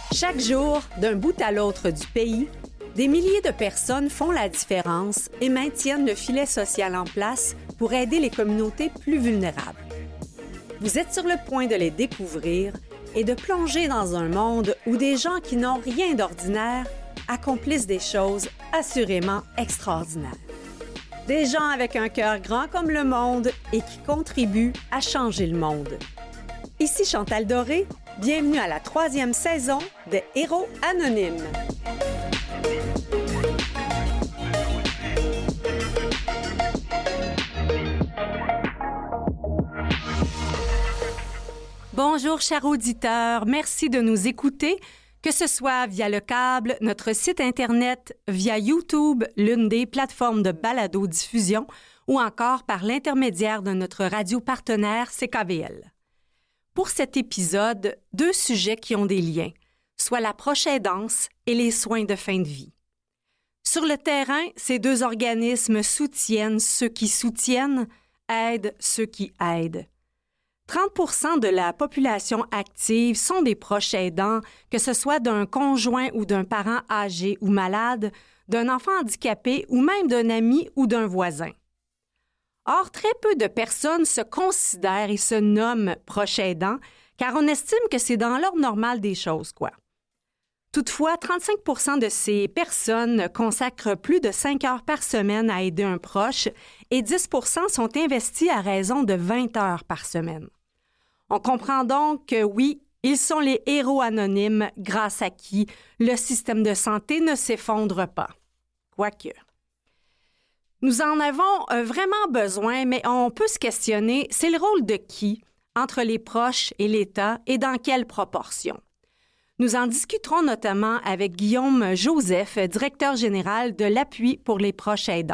Chaque jour, d'un bout à l'autre du pays, des milliers de personnes font la différence et maintiennent le filet social en place pour aider les communautés plus vulnérables. Vous êtes sur le point de les découvrir et de plonger dans un monde où des gens qui n'ont rien d'ordinaire accomplissent des choses assurément extraordinaires. Des gens avec un cœur grand comme le monde et qui contribuent à changer le monde. Ici Chantal Doré, bienvenue à la 3e saison des Héros Anonymes. Bonjour chers auditeurs, merci de nous écouter, que ce soit via le câble, notre site Internet, via YouTube, l'une des plateformes de balado-diffusion, ou encore par l'intermédiaire de notre radio partenaire CKVL. Pour cet épisode, 2 sujets qui ont des liens, soit la proche aidance et les soins de fin de vie. Sur le terrain, ces 2 organismes soutiennent ceux qui soutiennent, aident ceux qui aident. 30% de la population active sont des proches aidants, que ce soit d'un conjoint ou d'un parent âgé ou malade, d'un enfant handicapé ou même d'un ami ou d'un voisin. Or, très peu de personnes se considèrent et se nomment proches aidants, car on estime que c'est dans l'ordre normal des choses, quoi. Toutefois, 35% de ces personnes consacrent plus de 5 heures par semaine à aider un proche et 10% sont investis à raison de 20 heures par semaine. On comprend donc que oui, ils sont les héros anonymes grâce à qui le système de santé ne s'effondre pas. Quoique. Nous en avons vraiment besoin, mais on peut se questionner, c'est le rôle de qui entre les proches et l'État et dans quelle proportion? Nous en discuterons notamment avec Guillaume Joseph, directeur général de l'Appui pour les proches aidants.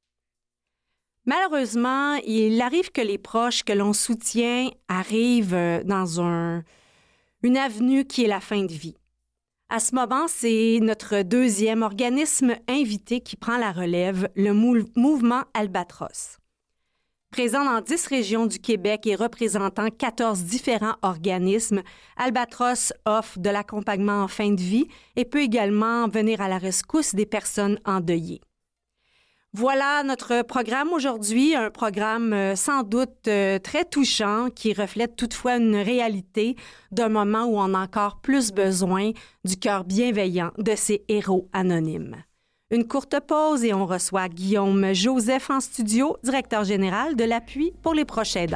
Malheureusement, il arrive que les proches que l'on soutient arrivent dans une avenue qui est la fin de vie. À ce moment, c'est notre 2e organisme invité qui prend la relève, le mouvement Albatros. Présent dans 10 régions du Québec et représentant 14 différents organismes, Albatros offre de l'accompagnement en fin de vie et peut également venir à la rescousse des personnes endeuillées. Voilà notre programme aujourd'hui, un programme sans doute très touchant qui reflète toutefois une réalité d'un moment où on a encore plus besoin du cœur bienveillant de ces héros anonymes. Une courte pause et on reçoit Guillaume Joseph en studio, directeur général de l'Appui pour les proches aidants.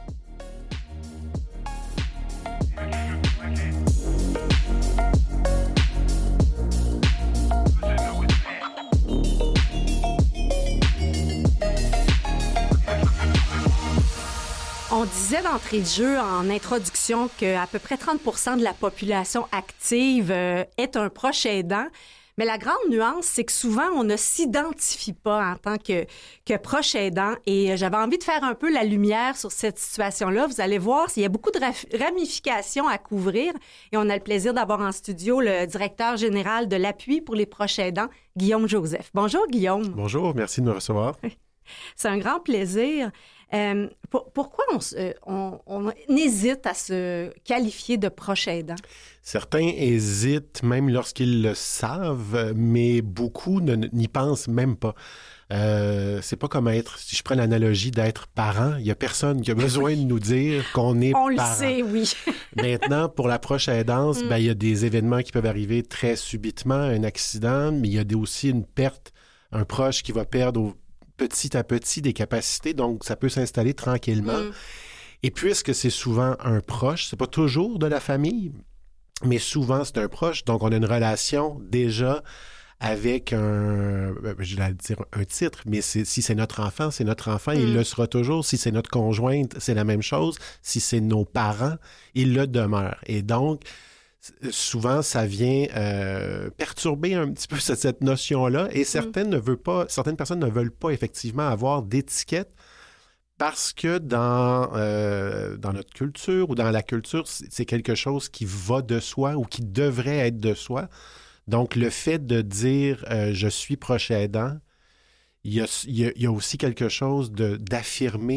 On disait d'entrée de jeu en introduction qu'à peu près 30% de la population active est un proche aidant. Mais la grande nuance, c'est que souvent, on ne s'identifie pas en tant que proche aidant. Et j'avais envie de faire un peu la lumière sur cette situation-là. Vous allez voir, il y a beaucoup de ramifications à couvrir. Et on a le plaisir d'avoir en studio le directeur général de l'Appui pour les proches aidants, Guillaume Joseph. Bonjour, Guillaume. Bonjour, merci de me recevoir. C'est un grand plaisir. Pourquoi on hésite à se qualifier de proche aidant? Certains hésitent même lorsqu'ils le savent, mais beaucoup n'y pensent même pas. C'est pas comme si je prends l'analogie d'être parent, il y a personne qui a besoin de nous dire qu'on est parent. On le sait, oui. Maintenant, pour la proche aidance, il y a des événements qui peuvent arriver très subitement, un accident, mais il y a aussi une perte, un proche qui va perdre petit à petit des capacités, donc ça peut s'installer tranquillement. Et puisque c'est souvent un proche, c'est pas toujours de la famille, mais souvent c'est un proche, donc on a une relation déjà avec je vais dire un titre, mais si c'est notre enfant, c'est notre enfant, il le sera toujours. Si c'est notre conjointe, c'est la même chose. Si c'est nos parents, il le demeure. Et donc, souvent, ça vient perturber un petit peu cette notion-là et certaines personnes ne veulent pas effectivement avoir d'étiquette parce que dans notre culture ou dans la culture, c'est quelque chose qui va de soi ou qui devrait être de soi. Donc, le fait de dire « je suis proche aidant », il y a aussi quelque chose d'affirmer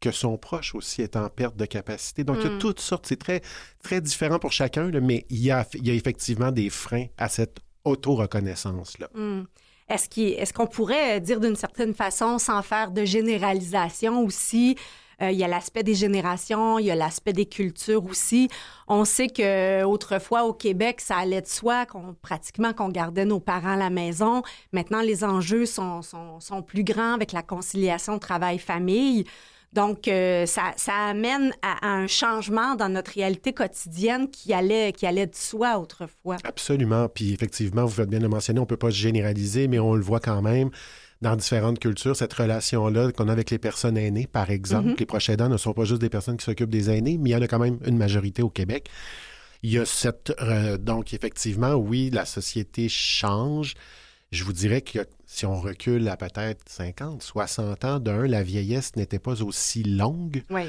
que son proche aussi est en perte de capacité. Donc, il y a toutes sortes, c'est très, très différent pour chacun, là, mais il y a effectivement des freins à cette auto-reconnaissance-là. Est-ce qu'on pourrait dire d'une certaine façon, sans faire de généralisation aussi, il y a l'aspect des générations, il y a l'aspect des cultures aussi. On sait qu'autrefois, au Québec, ça allait de soi qu'on gardait nos parents à la maison. Maintenant, les enjeux sont plus grands avec la conciliation travail-famille. Donc, ça amène à un changement dans notre réalité quotidienne qui allait de soi autrefois. Absolument. Puis effectivement, vous faites bien le mentionner, on ne peut pas généraliser, mais on le voit quand même dans différentes cultures, cette relation-là qu'on a avec les personnes aînées, par exemple. Les proches aidants ne sont pas juste des personnes qui s'occupent des aînés, mais il y en a quand même une majorité au Québec. Il y a donc, effectivement, oui, la société change. Je vous dirais que si on recule à peut-être 50, 60 ans, la vieillesse n'était pas aussi longue. Oui.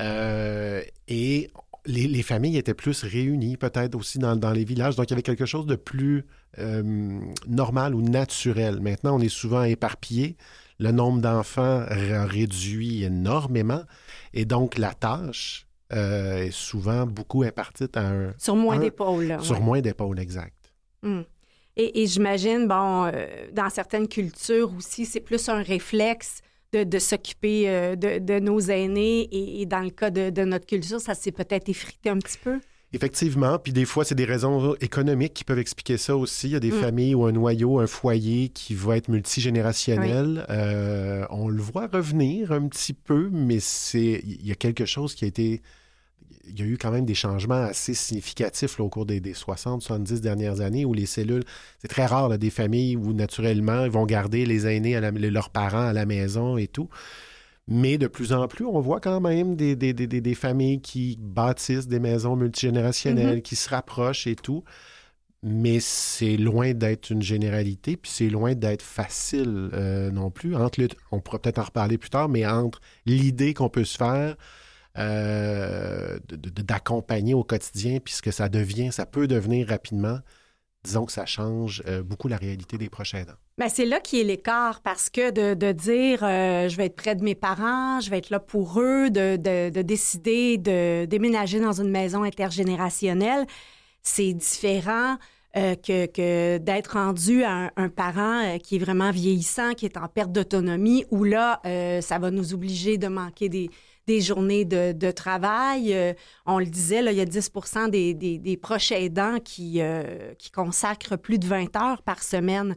Et les familles étaient plus réunies, peut-être aussi dans les villages. Donc, il y avait quelque chose de plus normal ou naturel. Maintenant, on est souvent éparpillés. Le nombre d'enfants réduit énormément. Et donc, la tâche est souvent beaucoup impartie à sur moins d'épaules. Là, sur moins d'épaules, exact. Et j'imagine, dans certaines cultures aussi, c'est plus un réflexe de s'occuper de nos aînés. Et dans le cas de notre culture, ça s'est peut-être effrité un petit peu. Effectivement, puis des fois, c'est des raisons économiques qui peuvent expliquer ça aussi. Il y a des familles ou un noyau, un foyer qui va être multigénérationnel. Oui. On le voit revenir un petit peu, mais il y a quelque chose qui a été... Il y a eu quand même des changements assez significatifs là, au cours des 60, 70 dernières années où les cellules... C'est très rare, là, des familles où, naturellement, ils vont garder les aînés, leurs parents à la maison et tout. Mais de plus en plus, on voit quand même des familles qui bâtissent des maisons multigénérationnelles, qui se rapprochent et tout. Mais c'est loin d'être une généralité, puis c'est loin d'être facile non plus. On pourra peut-être en reparler plus tard, mais entre l'idée qu'on peut se faire d'accompagner au quotidien, puis ce que ça peut devenir rapidement, disons que ça change beaucoup la réalité des proches aidants. Bien, c'est là qui est l'écart, parce que de dire je vais être près de mes parents, je vais être là pour eux, de décider de déménager dans une maison intergénérationnelle, c'est différent que d'être rendu à un parent qui est vraiment vieillissant, qui est en perte d'autonomie, où là, ça va nous obliger de manquer des journées de travail. On le disait, là, il y a 10% des proches aidants qui consacrent plus de 20 heures par semaine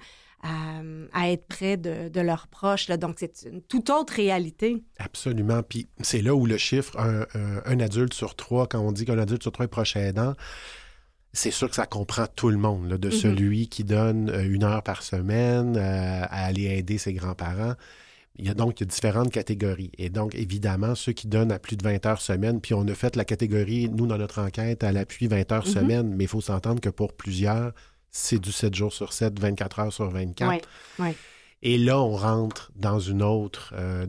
à être près de leurs proches. Là. Donc, c'est une toute autre réalité. Absolument. Puis c'est là où le chiffre, un adulte sur 3, quand on dit qu'un adulte sur 3 est proche aidant, c'est sûr que ça comprend tout le monde, là, de celui qui donne 1 heure par semaine à aller aider ses grands-parents. Il y a différentes catégories. Et donc, évidemment, ceux qui donnent à plus de 20 heures semaine, puis on a fait la catégorie, nous, dans notre enquête, à l'appui 20 heures semaine, mais il faut s'entendre que pour plusieurs, c'est du 7 jours sur 7, 24 heures sur 24. Oui, oui. Et là, on rentre dans une autre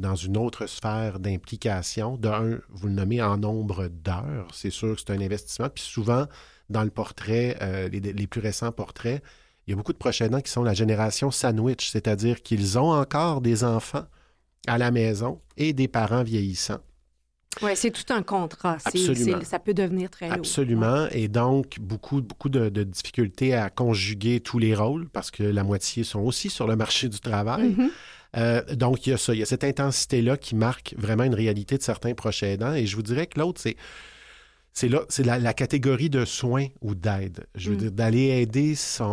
sphère d'implication. Vous le nommez en nombre d'heures. C'est sûr que c'est un investissement. Puis souvent, dans le portrait, les plus récents portraits, il y a beaucoup de proches aidants qui sont la génération sandwich, c'est-à-dire qu'ils ont encore des enfants à la maison et des parents vieillissants. Oui, c'est tout un contrat. Ça peut devenir très lourd. Absolument. Ouais. Et donc, beaucoup de difficultés à conjuguer tous les rôles parce que la moitié sont aussi sur le marché du travail. Donc, il y a ça. Il y a cette intensité-là qui marque vraiment une réalité de certains proches aidants. Et je vous dirais que l'autre, c'est la catégorie de soins ou d'aide. Je veux dire, d'aller aider,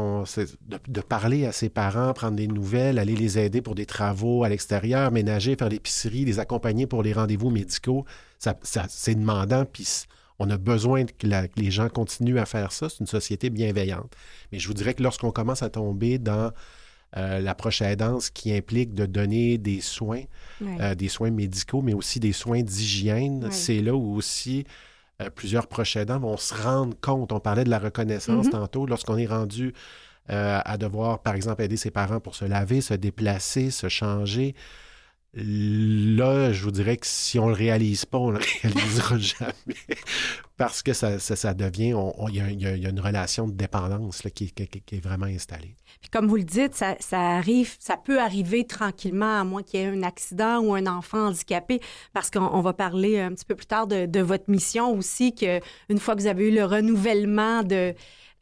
de parler à ses parents, prendre des nouvelles, aller les aider pour des travaux à l'extérieur, ménager, faire l'épicerie, les accompagner pour les rendez-vous médicaux. Ça c'est demandant, puis on a besoin que les gens continuent à faire ça. C'est une société bienveillante. Mais je vous dirais que lorsqu'on commence à tomber dans la proche aidance qui implique de donner des soins médicaux, mais aussi des soins d'hygiène, c'est là où aussi... plusieurs proches aidants vont se rendre compte, on parlait de la reconnaissance tantôt, lorsqu'on est rendu à devoir, par exemple, aider ses parents pour se laver, se déplacer, se changer, Là, je vous dirais que si on le réalise pas, on le réalisera jamais. Parce que ça devient... Il y a une relation de dépendance là, qui est vraiment installée. Puis comme vous le dites, ça peut arriver tranquillement, à moins qu'il y ait un accident ou un enfant handicapé, parce qu'on va parler un petit peu plus tard de votre mission aussi, qu'une fois que vous avez eu le renouvellement de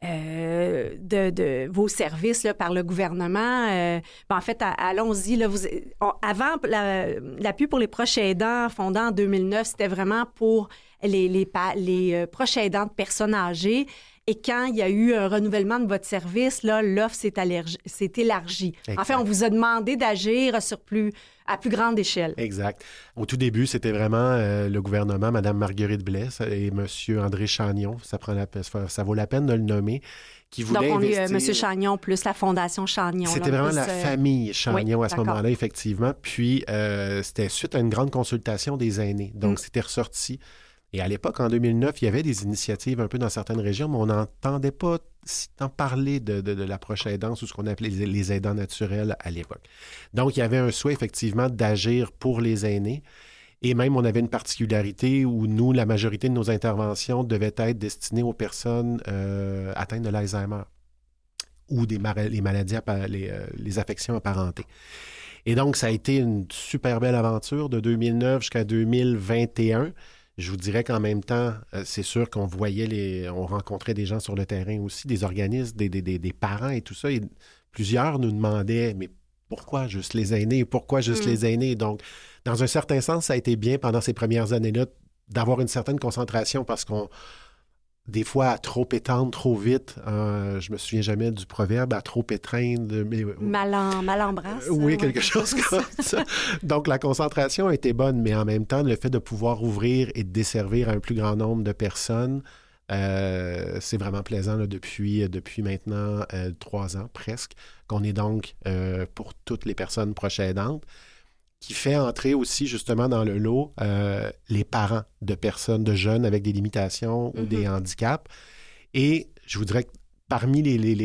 vos services là, par le gouvernement. En fait, allons-y. Là, avant, l'appui pour les proches aidants, fondé en 2009, c'était vraiment pour les proches aidants de personnes âgées. Et quand il y a eu un renouvellement de votre service, là, l'offre s'est élargie. Exact. En fait, on vous a demandé d'agir à plus grande échelle. Exact. Au tout début, c'était vraiment le gouvernement, Mme Marguerite Blais et M. André Chagnon, ça vaut la peine de le nommer, qui voulait investir... Donc, on est M. Chagnon plus la Fondation Chagnon. C'était là, vraiment plus, la famille Chagnon oui, à ce moment-là, effectivement. Puis, c'était suite à une grande consultation des aînés. Donc, c'était ressorti. Et à l'époque, en 2009, il y avait des initiatives un peu dans certaines régions, mais on n'entendait pas tant parler de la proche aidance ou ce qu'on appelait les aidants naturels à l'époque. Donc, il y avait un souhait, effectivement, d'agir pour les aînés. Et même, on avait une particularité où nous, la majorité de nos interventions devaient être destinées aux personnes atteintes de l'Alzheimer ou les maladies, les affections apparentées. Et donc, ça a été une super belle aventure de 2009 jusqu'à 2021. Je vous dirais qu'en même temps, c'est sûr qu'on on rencontrait des gens sur le terrain aussi, des organismes, des parents et tout ça. Et plusieurs nous demandaient, mais pourquoi juste les aînés? Pourquoi juste les aînés? Donc, dans un certain sens, ça a été bien pendant ces premières années-là d'avoir une certaine concentration parce qu'on, des fois, à trop étendre, trop vite, je me souviens jamais du proverbe, à trop étreindre... Mal embrasse. Oui, quelque chose comme ça. Donc, la concentration a été bonne, mais en même temps, le fait de pouvoir ouvrir et de desservir un plus grand nombre de personnes, c'est vraiment plaisant là, depuis maintenant 3 ans presque, qu'on est donc pour toutes les personnes proches aidantes, qui fait entrer aussi justement dans le lot les parents de personnes, de jeunes avec des limitations ou des handicaps. Et je vous dirais que parmi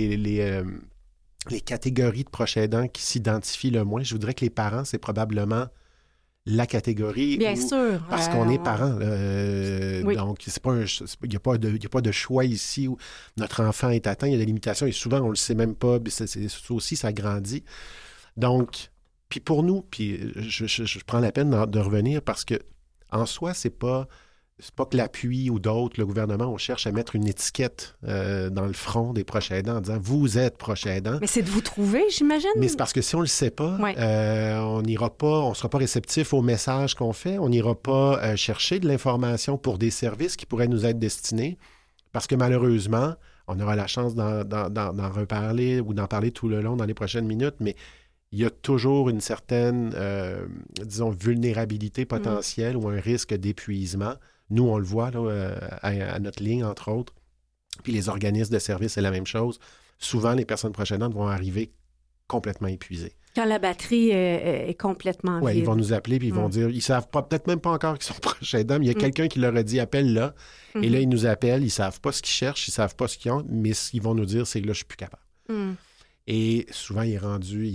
les catégories de proches aidants qui s'identifient le moins, je vous dirais que les parents, c'est probablement la catégorie. Bien sûr. Parce qu'on est parents. Oui. Donc, il n'y a pas de choix ici où notre enfant est atteint, il y a des limitations et souvent, on ne le sait même pas. Ça aussi, ça grandit. Donc, puis pour nous, puis je prends la peine de revenir parce que en soi, c'est pas que l'appui ou d'autres, le gouvernement, on cherche à mettre une étiquette dans le front des proches aidants en disant « vous êtes proche aidant ». Mais c'est de vous trouver, j'imagine. Mais c'est parce que si on ne le sait pas, on ne sera pas réceptif au message qu'on fait, on n'ira pas chercher de l'information pour des services qui pourraient nous être destinés parce que malheureusement, on aura la chance d'en reparler ou d'en parler tout le long dans les prochaines minutes, mais il y a toujours une certaine, disons, vulnérabilité potentielle ou un risque d'épuisement. Nous, on le voit là, à notre ligne, entre autres. Puis les organismes de service, c'est la même chose. Souvent, les personnes proches aidantes vont arriver complètement épuisées. Quand la batterie est complètement vide. Oui, ils vont nous appeler puis ils vont dire, ils savent pas, peut-être même pas encore qu'ils sont proches aidants, mais il y a quelqu'un qui leur a dit, appelle là. Et là, ils nous appellent, ils savent pas ce qu'ils cherchent, ils savent pas ce qu'ils ont, mais ce qu'ils vont nous dire, c'est que là, je suis plus capable. Et souvent, il est rendu...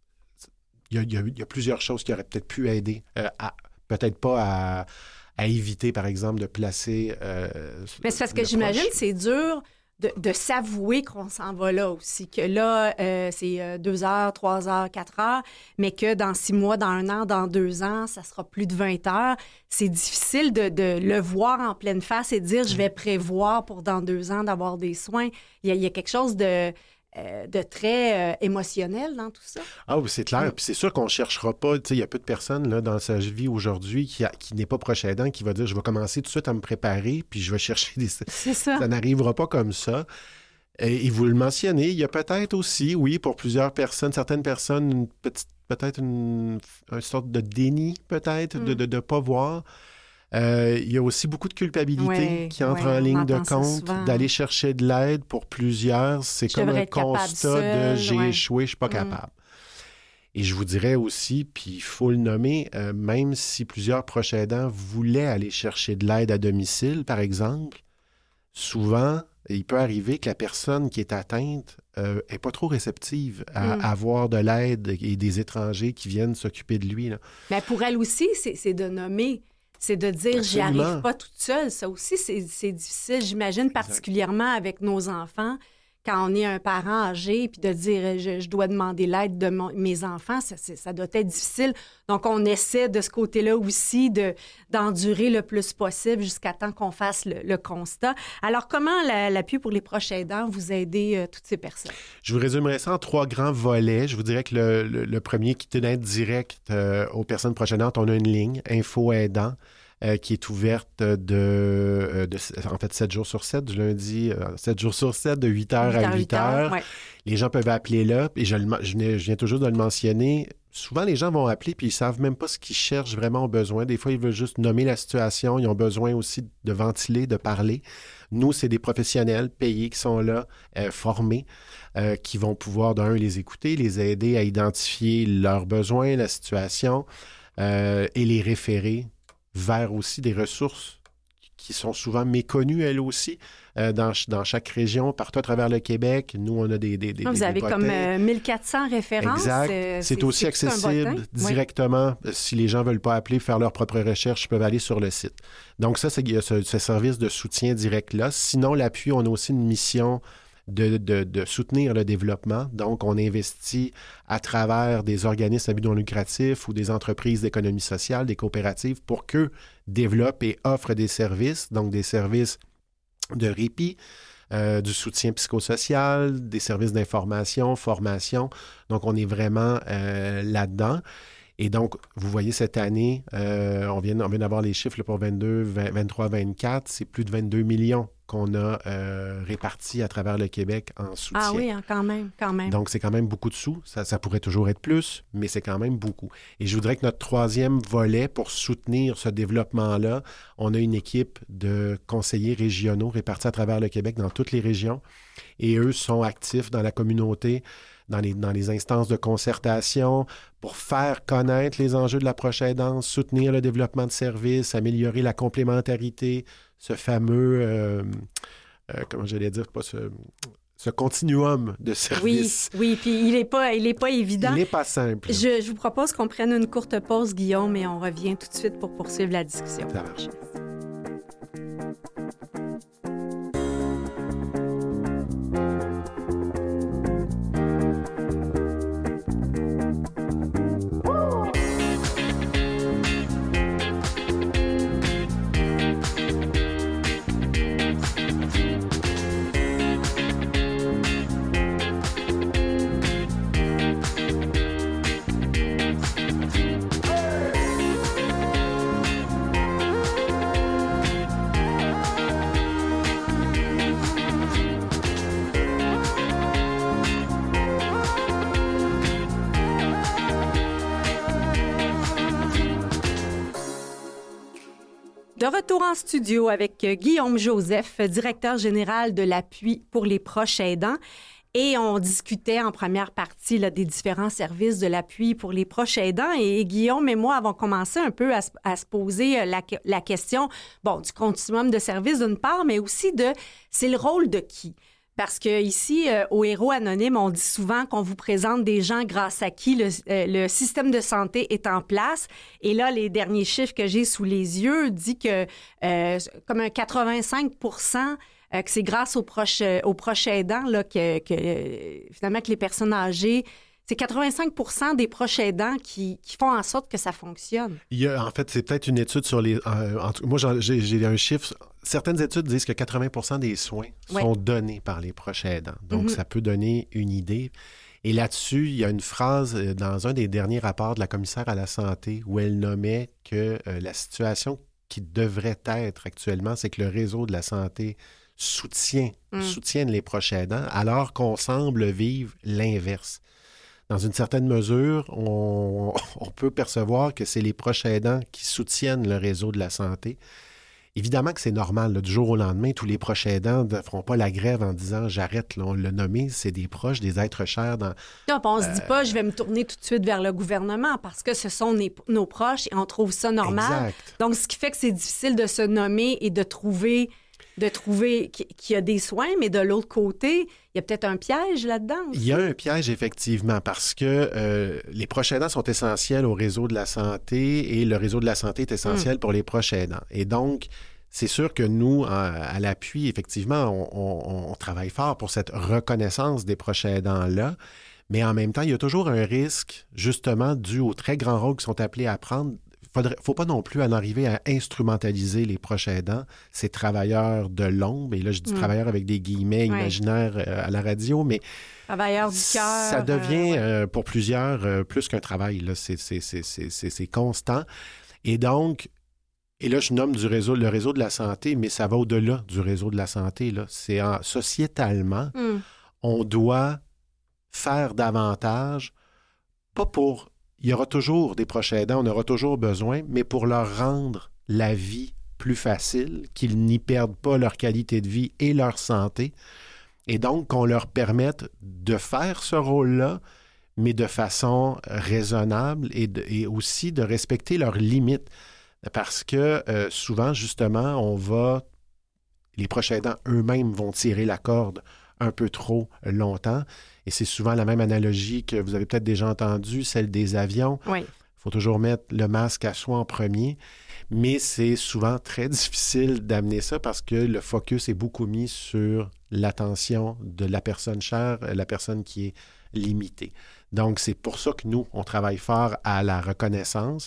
Il y a plusieurs choses qui auraient peut-être pu aider, peut-être pas à éviter, par exemple, de placer... mais c'est parce que j'imagine que c'est dur de s'avouer qu'on s'en va là aussi, que là, c'est 2 heures, 3 heures, 4 heures, mais que dans 6 mois, dans 1 an, dans 2 ans, ça sera plus de 20 heures. C'est difficile de le voir en pleine face et de dire « je vais prévoir pour dans 2 ans d'avoir des soins ». Il y a quelque chose de très émotionnel dans tout ça. Ah oui, c'est clair. Puis c'est sûr qu'on ne cherchera pas. Tu sais, il y a peu de personnes là, dans sa vie aujourd'hui qui n'est pas proche aidant qui va dire « je vais commencer tout de suite à me préparer puis je vais chercher des... » C'est ça. Ça n'arrivera pas comme ça. Et vous le mentionnez, il y a peut-être aussi, oui, pour plusieurs personnes, certaines personnes, peut-être une sorte de déni, peut-être, de ne pas voir. Il y a aussi beaucoup de culpabilité qui entre en ligne de compte, d'aller chercher de l'aide pour plusieurs. C'est comme un constat de j'ai échoué, je ne suis pas capable. Et je vous dirais aussi, puis il faut le nommer, même si plusieurs proches aidants voulaient aller chercher de l'aide à domicile, par exemple, souvent, il peut arriver que la personne qui est atteinte n'est pas trop réceptive à avoir de l'aide et des étrangers qui viennent s'occuper de lui. Là. Mais pour elle aussi, c'est de nommer, c'est de dire « j'y arrive pas toute seule ». Ça aussi, c'est difficile, j'imagine, particulièrement avec nos enfants. Quand on est un parent âgé, puis de dire je dois demander l'aide de mes enfants, ça doit être difficile. Donc, on essaie de ce côté-là aussi d'endurer le plus possible jusqu'à temps qu'on fasse le constat. Alors, comment l'appui pour les proches aidants vous a aidé toutes ces personnes? Je vous résumerai ça en 3 grands volets. Je vous dirais que le premier qui est une aide directe aux personnes proches aidantes, on a une ligne, Info Aidant, qui est ouverte en fait 7 jours sur 7, du lundi, 7 jours sur 7, de 8h à 8h. Ouais. Les gens peuvent appeler là, et je viens toujours de le mentionner. Souvent, les gens vont appeler puis ils ne savent même pas ce qu'ils cherchent vraiment au besoin. Des fois, ils veulent juste nommer la situation. Ils ont besoin aussi de ventiler, de parler. Nous, c'est des professionnels payés qui sont là, formés, qui vont pouvoir, d'un, les écouter, les aider à identifier leurs besoins, la situation, et les référer vers aussi des ressources qui sont souvent méconnues, elles aussi, dans chaque région, partout à travers le Québec. Nous, on a des vous avez comme 1400 références. Exact. C'est aussi accessible directement. Oui. Si les gens ne veulent pas appeler, faire leur propre recherche, ils peuvent aller sur le site. Donc ça, il y a ce service de soutien direct-là. Sinon, l'appui, on a aussi une mission de soutenir le développement. Donc, on investit à travers des organismes à but non lucratif ou des entreprises d'économie sociale, des coopératives, pour qu'eux développent et offrent des services, donc des services de répit, du soutien psychosocial, des services d'information, formation. Donc, on est vraiment là-dedans. Et donc, vous voyez, cette année, on vient d'avoir les chiffres là, pour 22, 23, 24, c'est plus de 22 millions qu'on a répartis à travers le Québec en soutien. Ah oui, hein, quand même. Donc, c'est quand même beaucoup de sous. Ça pourrait toujours être plus, mais c'est quand même beaucoup. Et je voudrais que notre 3e volet, pour soutenir ce développement-là, on a une équipe de conseillers régionaux répartis à travers le Québec, dans toutes les régions. Et eux sont actifs dans la communauté, dans les instances de concertation, pour faire connaître les enjeux de l'approche aidance, soutenir le développement de services, améliorer la complémentarité, ce fameux, comment j'allais dire, pas ce continuum de services. Oui, puis il est pas évident. Il n'est pas simple. Je vous propose qu'on prenne une courte pause, Guillaume, et on revient tout de suite pour poursuivre la discussion. Ça marche. De retour en studio avec Guillaume Joseph, directeur général de l'appui pour les proches aidants. Et on discutait en première partie là, des différents services de l'appui pour les proches aidants. Et Guillaume et moi avons commencé un peu à se poser la question du continuum de services d'une part, mais aussi c'est le rôle de qui? Parce qu'ici, au Héros Anonyme, on dit souvent qu'on vous présente des gens grâce à qui le système de santé est en place. Et là, les derniers chiffres que j'ai sous les yeux disent que comme un 85 % que c'est grâce aux proches aidants là, que finalement que les personnes âgées, c'est 85 % des proches aidants qui font en sorte que ça fonctionne. En fait, c'est peut-être une étude sur les... moi, j'ai un chiffre. Certaines études disent que 80 % des soins sont donnés par les proches aidants. Donc, ça peut donner une idée. Et là-dessus, il y a une phrase dans un des derniers rapports de la commissaire à la santé où elle nommait que la situation qui devrait être actuellement, c'est que le réseau de la santé soutiennent les proches aidants, alors qu'on semble vivre l'inverse. Dans une certaine mesure, on peut percevoir que c'est les proches aidants qui soutiennent le réseau de la santé. Évidemment que c'est normal. Là, du jour au lendemain, tous les proches aidants ne feront pas la grève en disant « j'arrête ». On l'a nommé, c'est des proches, des êtres chers. Non, on ne se dit pas « je vais me tourner tout de suite vers le gouvernement » parce que ce sont nos proches et on trouve ça normal. Exact. Donc, ce qui fait que c'est difficile de se nommer et de trouver de trouver qu'il y a des soins, mais de l'autre côté, il y a peut-être un piège là-dedans aussi. Il y a un piège, effectivement, parce que les proches aidants sont essentiels au réseau de la santé et le réseau de la santé est essentiel pour les proches aidants. Et donc, c'est sûr que nous, à l'appui, effectivement, on travaille fort pour cette reconnaissance des proches aidants-là, mais en même temps, il y a toujours un risque, justement, dû aux très grands rôles qu'ils sont appelés à prendre. Il ne faut pas non plus en arriver à instrumentaliser les proches aidants, ces travailleurs de l'ombre, et là, je dis travailleurs avec des guillemets imaginaires à la radio, mais travailleurs du cœur. Ça devient, pour plusieurs, plus qu'un travail. Là. C'est constant. Et donc, et là, je nomme le réseau de la santé, mais ça va au-delà du réseau de la santé. Là. Sociétalement, on doit faire davantage, pas pour... Il y aura toujours des proches aidants, on aura toujours besoin, mais pour leur rendre la vie plus facile, qu'ils n'y perdent pas leur qualité de vie et leur santé, et donc qu'on leur permette de faire ce rôle-là, mais de façon raisonnable et aussi de respecter leurs limites. Parce que souvent, justement, les proches aidants eux-mêmes vont tirer la corde un peu trop longtemps. Et c'est souvent la même analogie que vous avez peut-être déjà entendue, celle des avions. Oui. Il faut toujours mettre le masque à soi en premier. Mais c'est souvent très difficile d'amener ça parce que le focus est beaucoup mis sur l'attention de la personne chère, la personne qui est limitée. Donc, c'est pour ça que nous, on travaille fort à la reconnaissance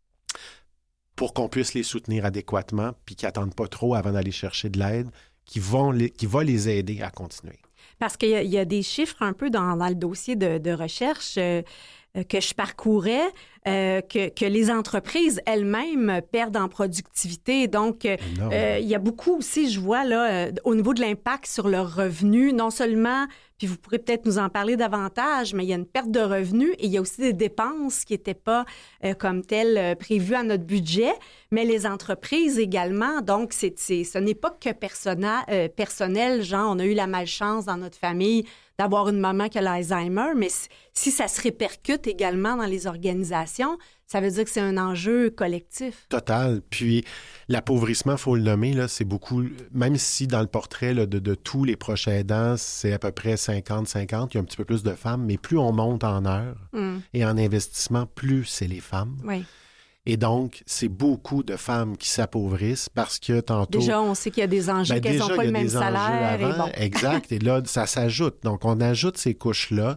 pour qu'on puisse les soutenir adéquatement puis qu'ils n'attendent pas trop avant d'aller chercher de l'aide qui va les aider à continuer. Parce qu'il y a des chiffres un peu dans le dossier de recherche que je parcourais, que les entreprises elles-mêmes perdent en productivité. Donc, il y a beaucoup aussi, je vois, là, au niveau de l'impact sur leurs revenus, non seulement, puis vous pourrez peut-être nous en parler davantage, mais il y a une perte de revenus et il y a aussi des dépenses qui n'étaient pas comme telles prévues à notre budget, mais les entreprises également. Donc, ce n'est pas que personnel, genre, on a eu la malchance dans notre famille d'avoir une maman qui a l'Alzheimer, mais si ça se répercute également dans les organisations, ça veut dire que c'est un enjeu collectif. Total. Puis l'appauvrissement, il faut le nommer, là, c'est beaucoup, même si dans le portrait là, de tous les proches aidants, c'est à peu près 50-50, il y a un petit peu plus de femmes, mais plus on monte en heures et en investissement, plus c'est les femmes. Oui. Et donc, c'est beaucoup de femmes qui s'appauvrissent parce que tantôt... Déjà, on sait qu'il y a des enjeux, qu'elles n'ont pas le même salaire. Et bon. Exact. Et là, ça s'ajoute. Donc, on ajoute ces couches-là.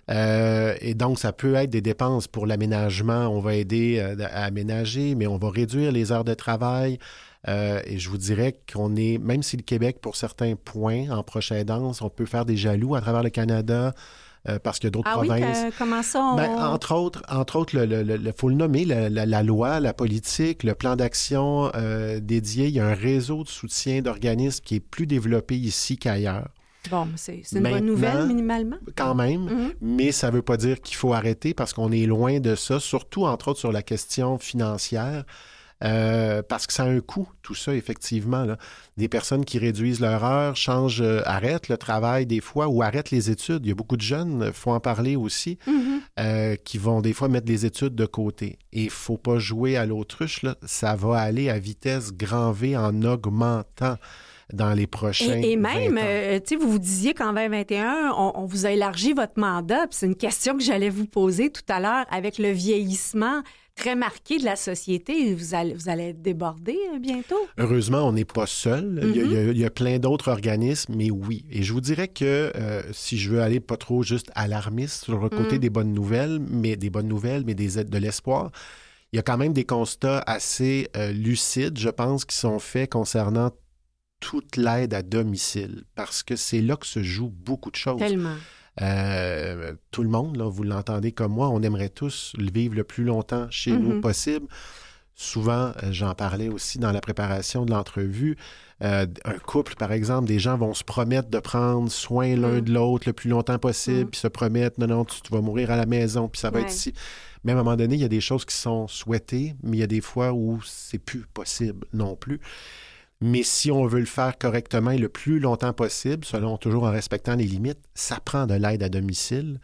Et donc, ça peut être des dépenses pour l'aménagement. On va aider à aménager, mais on va réduire les heures de travail. Et je vous dirais qu'on est, même si le Québec, pour certains points, en proche aidance, on peut faire des jaloux à travers le Canada, parce qu'il y a d'autres provinces. Oui, comment ça? Entre autres, il faut le nommer, la loi, la politique, le plan d'action dédié. Il y a un réseau de soutien d'organismes qui est plus développé ici qu'ailleurs. Bon, c'est une bonne nouvelle, minimalement. Quand même, mais ça ne veut pas dire qu'il faut arrêter parce qu'on est loin de ça, surtout, entre autres, sur la question financière. Parce que ça a un coût, tout ça, effectivement. Là. Des personnes qui réduisent leur heure, arrêtent le travail des fois ou arrêtent les études. Il y a beaucoup de jeunes, il faut en parler aussi, qui vont des fois mettre les études de côté. Et il ne faut pas jouer à l'autruche, là. Ça va aller à vitesse grand V en augmentant dans les prochains Et même, vous disiez qu'en 2021, on vous a élargi votre mandat. Puis c'est une question que j'allais vous poser tout à l'heure avec le vieillissement très marqué de la société. Vous allez être débordé bientôt? Heureusement, on n'est pas seul. Il y a plein d'autres organismes, mais oui. Et je vous dirais que si je veux aller pas trop juste alarmiste sur le côté des bonnes nouvelles, mais de l'espoir, il y a quand même des constats assez lucides, je pense, qui sont faits concernant toute l'aide à domicile, parce que c'est là que se joue beaucoup de choses. Tellement. Tout le monde, là, vous l'entendez comme moi, on aimerait tous le vivre le plus longtemps chez nous possible. Souvent, j'en parlais aussi dans la préparation de l'entrevue, un couple, par exemple, des gens vont se promettre de prendre soin l'un de l'autre le plus longtemps possible, puis se promettre, non, tu vas mourir à la maison, puis ça va être ici. Mais à un moment donné, il y a des choses qui sont souhaitées, mais il y a des fois où c'est plus possible non plus. Mais si on veut le faire correctement et le plus longtemps possible, selon toujours en respectant les limites, ça prend de l'aide à domicile.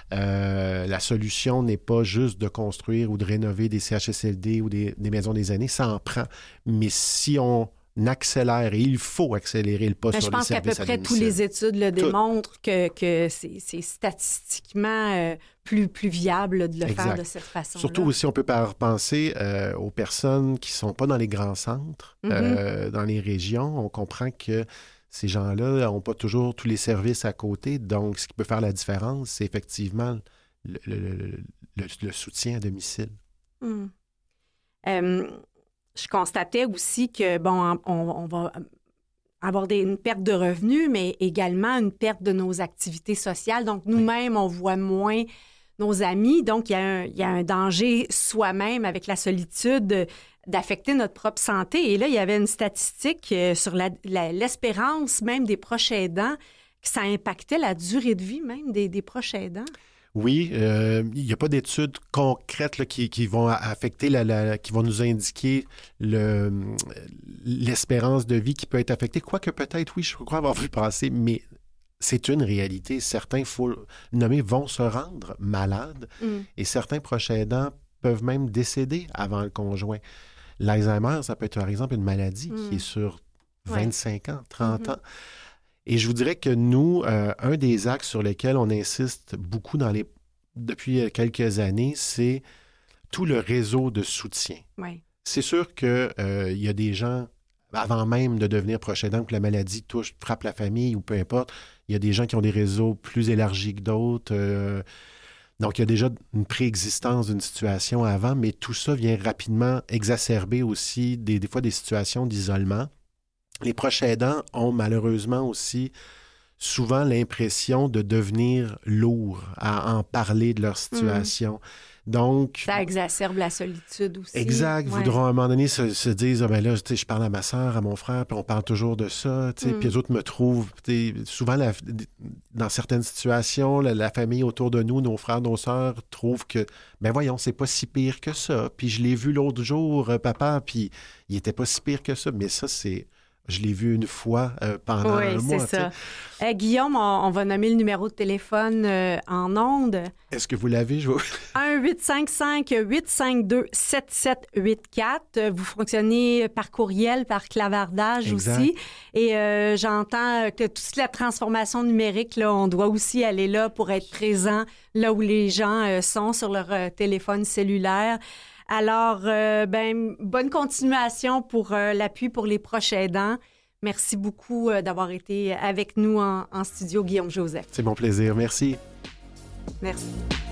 La solution n'est pas juste de construire ou de rénover des CHSLD ou des maisons des aînés, ça en prend. Mais si on accélère et il faut accélérer le pas sur les services à domicile. Je pense qu'à peu près toutes les études le démontrent que c'est statistiquement plus viable de le faire de cette façon-là. Surtout aussi, on peut penser aux personnes qui ne sont pas dans les grands centres, dans les régions. On comprend que ces gens-là n'ont pas toujours tous les services à côté. Donc, ce qui peut faire la différence, c'est effectivement le soutien à domicile. Je constatais aussi que, on va avoir une perte de revenus, mais également une perte de nos activités sociales. Donc, nous-mêmes, on voit moins nos amis. Donc, il y a un danger soi-même avec la solitude d'affecter notre propre santé. Et là, il y avait une statistique sur l'espérance même des proches aidants, que ça impactait la durée de vie même des proches aidants. Oui, il n'y a pas d'études concrètes là, qui vont affecter, qui vont nous indiquer l'espérance de vie qui peut être affectée. Quoique peut-être, oui, je crois avoir vu passer, mais c'est une réalité. Certains, il faut le nommer, vont se rendre malades et certains proches aidants peuvent même décéder avant le conjoint. L'Alzheimer, ça peut être par exemple une maladie qui est sur 25 ans, 30 ans. Et je vous dirais que nous, un des axes sur lesquels on insiste beaucoup depuis quelques années, c'est tout le réseau de soutien. Oui. C'est sûr qu'il y a des gens, avant même de devenir proche aidant, que la maladie frappe la famille ou peu importe, il y a des gens qui ont des réseaux plus élargis que d'autres. Donc, il y a déjà une préexistence d'une situation avant, mais tout ça vient rapidement exacerber aussi des fois des situations d'isolement. Les proches aidants ont malheureusement aussi souvent l'impression de devenir lourds à en parler de leur situation. Donc, ça exacerbe la solitude aussi. Exact. Voudront à un moment donné se dire ah ben là, je parle à ma soeur, à mon frère, puis on parle toujours de ça. Puis les autres me trouvent. Souvent, dans certaines situations, la famille autour de nous, nos frères, nos sœurs, trouvent que ben voyons, c'est pas si pire que ça. Puis je l'ai vu l'autre jour, papa, puis il était pas si pire que ça. Mais ça, je l'ai vu une fois pendant un mois. Oui, c'est ça. Guillaume, on va nommer le numéro de téléphone en ondes. Est-ce que vous l'avez? 1-855-852-7784. Vous fonctionnez par courriel, par clavardage aussi. Et j'entends que toute la transformation numérique, là, on doit aussi aller là pour être présent là où les gens sont sur leur téléphone cellulaire. Alors, bonne continuation pour l'appui pour les proches aidants. Merci beaucoup d'avoir été avec nous en studio, Guillaume Joseph. C'est mon plaisir. Merci. Merci.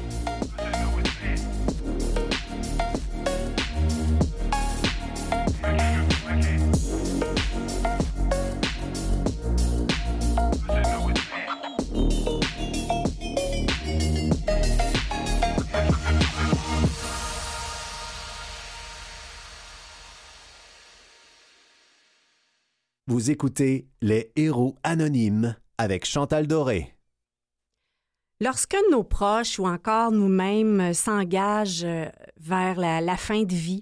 Vous écoutez Les Héros Anonymes avec Chantal Doré. Lorsqu'un de nos proches ou encore nous-mêmes s'engage vers la fin de vie,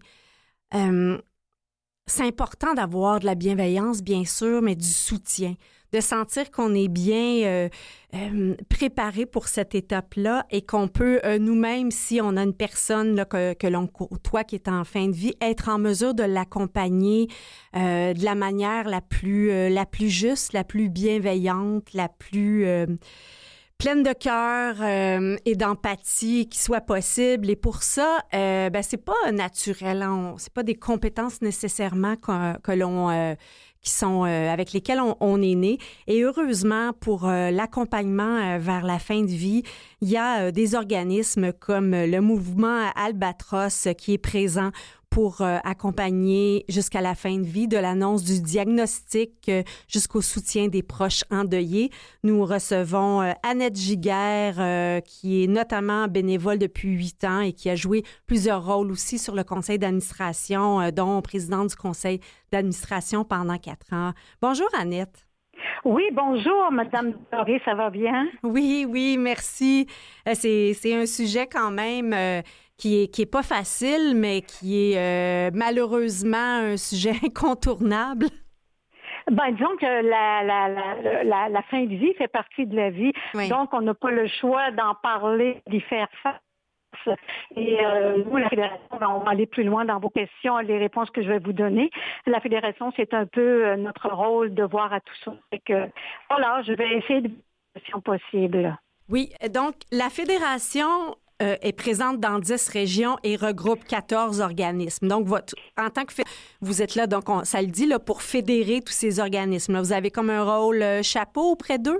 c'est important d'avoir de la bienveillance, bien sûr, mais du soutien, de sentir qu'on est bien préparé pour cette étape-là et qu'on peut nous-mêmes, si on a une personne là, que l'on côtoie qui est en fin de vie, être en mesure de l'accompagner de la manière la plus juste, la plus bienveillante, la plus pleine de cœur et d'empathie qui soit possible. Et pour ça, c'est pas naturel. Hein? C'est pas des compétences nécessairement que l'on qui sont avec lesquels on est né. Et heureusement, pour l'accompagnement vers la fin de vie, il y a des organismes comme le mouvement Albatros qui est présent pour accompagner jusqu'à la fin de vie, de l'annonce du diagnostic jusqu'au soutien des proches endeuillés. Nous recevons Annette Giguère, qui est notamment bénévole depuis 8 ans et qui a joué plusieurs rôles aussi sur le conseil d'administration, dont présidente du conseil d'administration pendant 4 ans. Bonjour, Annette. Oui, bonjour, Madame Doré, ça va bien? Oui, merci. C'est un sujet quand même qui est pas facile, mais qui est malheureusement un sujet incontournable. Disons que la fin de vie fait partie de la vie. Oui. Donc, on n'a pas le choix d'en parler, d'y faire face. Et nous, la Fédération, on va aller plus loin dans vos questions, les réponses que je vais vous donner. La Fédération, c'est un peu notre rôle de voir à tout ça. Fait que, voilà, je vais essayer de faire possible. Oui, donc la Fédération est présente dans 10 régions et regroupe 14 organismes. Donc, en tant que vous êtes là, donc ça le dit, là, pour fédérer tous ces organismes. Là, vous avez comme un rôle chapeau auprès d'eux?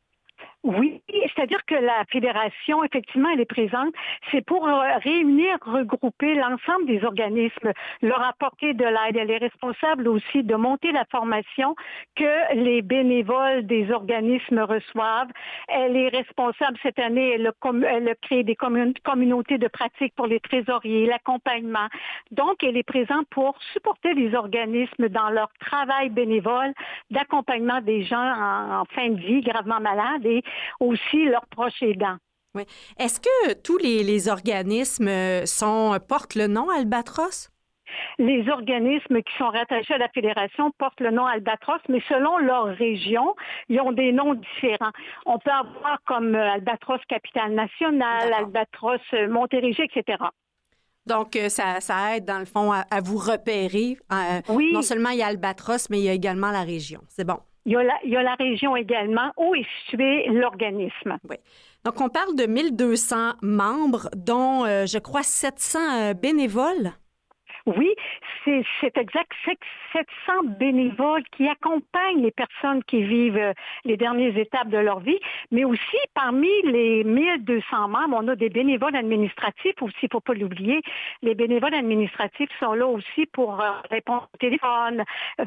Oui, c'est-à-dire que la fédération, effectivement, elle est présente. C'est pour réunir, regrouper l'ensemble des organismes, leur apporter de l'aide. Elle est responsable aussi de monter la formation que les bénévoles des organismes reçoivent. Elle est responsable cette année, elle a créé des communautés de pratique pour les trésoriers, l'accompagnement. Donc, elle est présente pour supporter les organismes dans leur travail bénévole d'accompagnement des gens en fin de vie, gravement malades, et aussi leurs proches aidants. Oui. Est-ce que tous les organismes portent le nom Albatros? Les organismes qui sont rattachés à la Fédération portent le nom Albatros, mais selon leur région, ils ont des noms différents. On peut avoir comme Albatros Capitale-Nationale, Albatros Montérégie, etc. Donc, ça aide, dans le fond, à vous repérer. Oui. Non seulement il y a Albatros, mais il y a également la région. C'est bon. Il y a la région également où est situé l'organisme. Oui. Donc, on parle de 1200 membres, dont, je crois, 700 bénévoles. Oui, c'est exact. 700 bénévoles qui accompagnent les personnes qui vivent les dernières étapes de leur vie, mais aussi parmi les 1200 membres, on a des bénévoles administratifs aussi, il ne faut pas l'oublier. Les bénévoles administratifs sont là aussi pour répondre au téléphone,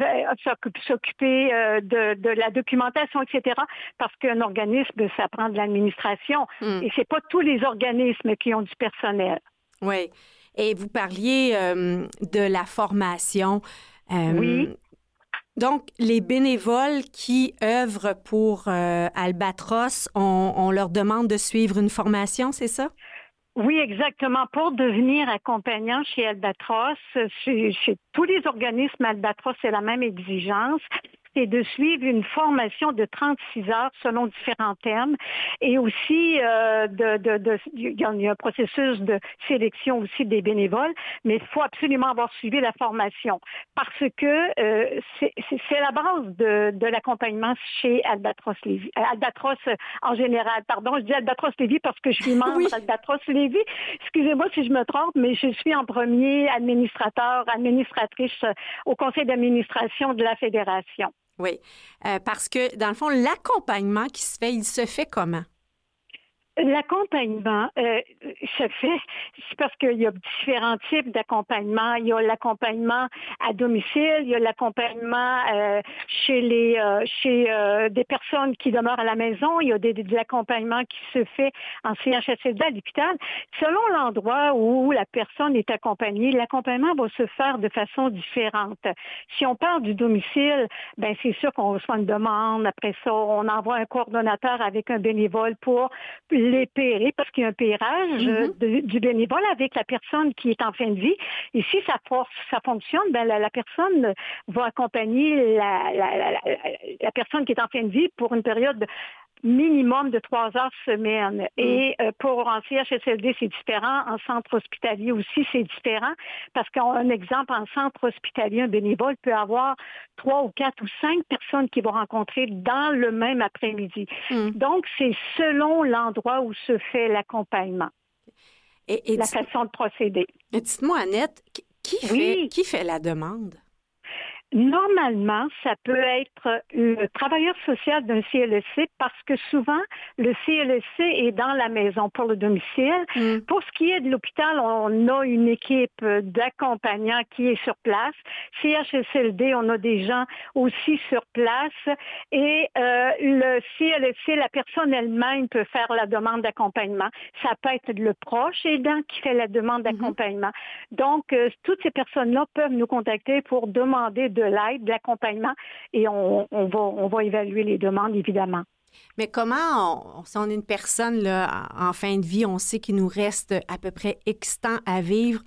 s'occuper de la documentation, etc. Parce qu'un organisme, ça prend de l'administration. Et c'est pas tous les organismes qui ont du personnel. Oui. Et vous parliez de la formation. Oui. Donc, les bénévoles qui œuvrent pour Albatros, on leur demande de suivre une formation, c'est ça? Oui, exactement. Pour devenir accompagnant chez Albatros, chez tous les organismes Albatros, c'est la même exigence. C'est de suivre une formation de 36 heures selon différents thèmes et aussi il y a un processus de sélection aussi des bénévoles, mais il faut absolument avoir suivi la formation parce que c'est la base de l'accompagnement chez Albatros Lévis. Albatros en général, pardon, je dis Albatros Lévis parce que je suis membre d'Albatros Lévis. Excusez-moi si je me trompe, mais je suis en premier administratrice au conseil d'administration de la Fédération. Oui, parce que, dans le fond, l'accompagnement qui se fait, il se fait comment? L'accompagnement se fait, c'est parce qu'il y a différents types d'accompagnement. Il y a l'accompagnement à domicile, il y a l'accompagnement chez des personnes qui demeurent à la maison, il y a de l'accompagnement qui se fait en CHSLD à l'hôpital. Selon l'endroit où la personne est accompagnée, l'accompagnement va se faire de façon différente. Si on parle du domicile, ben c'est sûr qu'on reçoit une demande. Après ça, on envoie un coordonnateur avec un bénévole pour les pairer parce qu'il y a un pairage du bénévole avec la personne qui est en fin de vie. Et si ça fonctionne, ben la personne va accompagner la personne qui est en fin de vie pour une période minimum de 3 heures semaine. Et pour en CHSLD, c'est différent. En centre hospitalier aussi, c'est différent. Parce qu'un exemple, en centre hospitalier, un bénévole peut avoir 3 ou 4 ou 5 personnes qu'il va rencontrer dans le même après-midi. Donc, c'est selon l'endroit où se fait l'accompagnement. Et la façon de procéder. Dites-moi, Annette, qui fait la demande? Normalement, ça peut être le travailleur social d'un CLSC parce que souvent, le CLSC est dans la maison pour le domicile. Pour ce qui est de l'hôpital, on a une équipe d'accompagnants qui est sur place. CHSLD, on a des gens aussi sur place. Et le CLSC, la personne elle-même peut faire la demande d'accompagnement. Ça peut être le proche aidant qui fait la demande d'accompagnement. Donc, toutes ces personnes-là peuvent nous contacter pour demander de l'aide, de l'accompagnement, et on va évaluer les demandes, évidemment. Mais comment, si on est une personne là, en fin de vie, on sait qu'il nous reste à peu près X temps à vivre,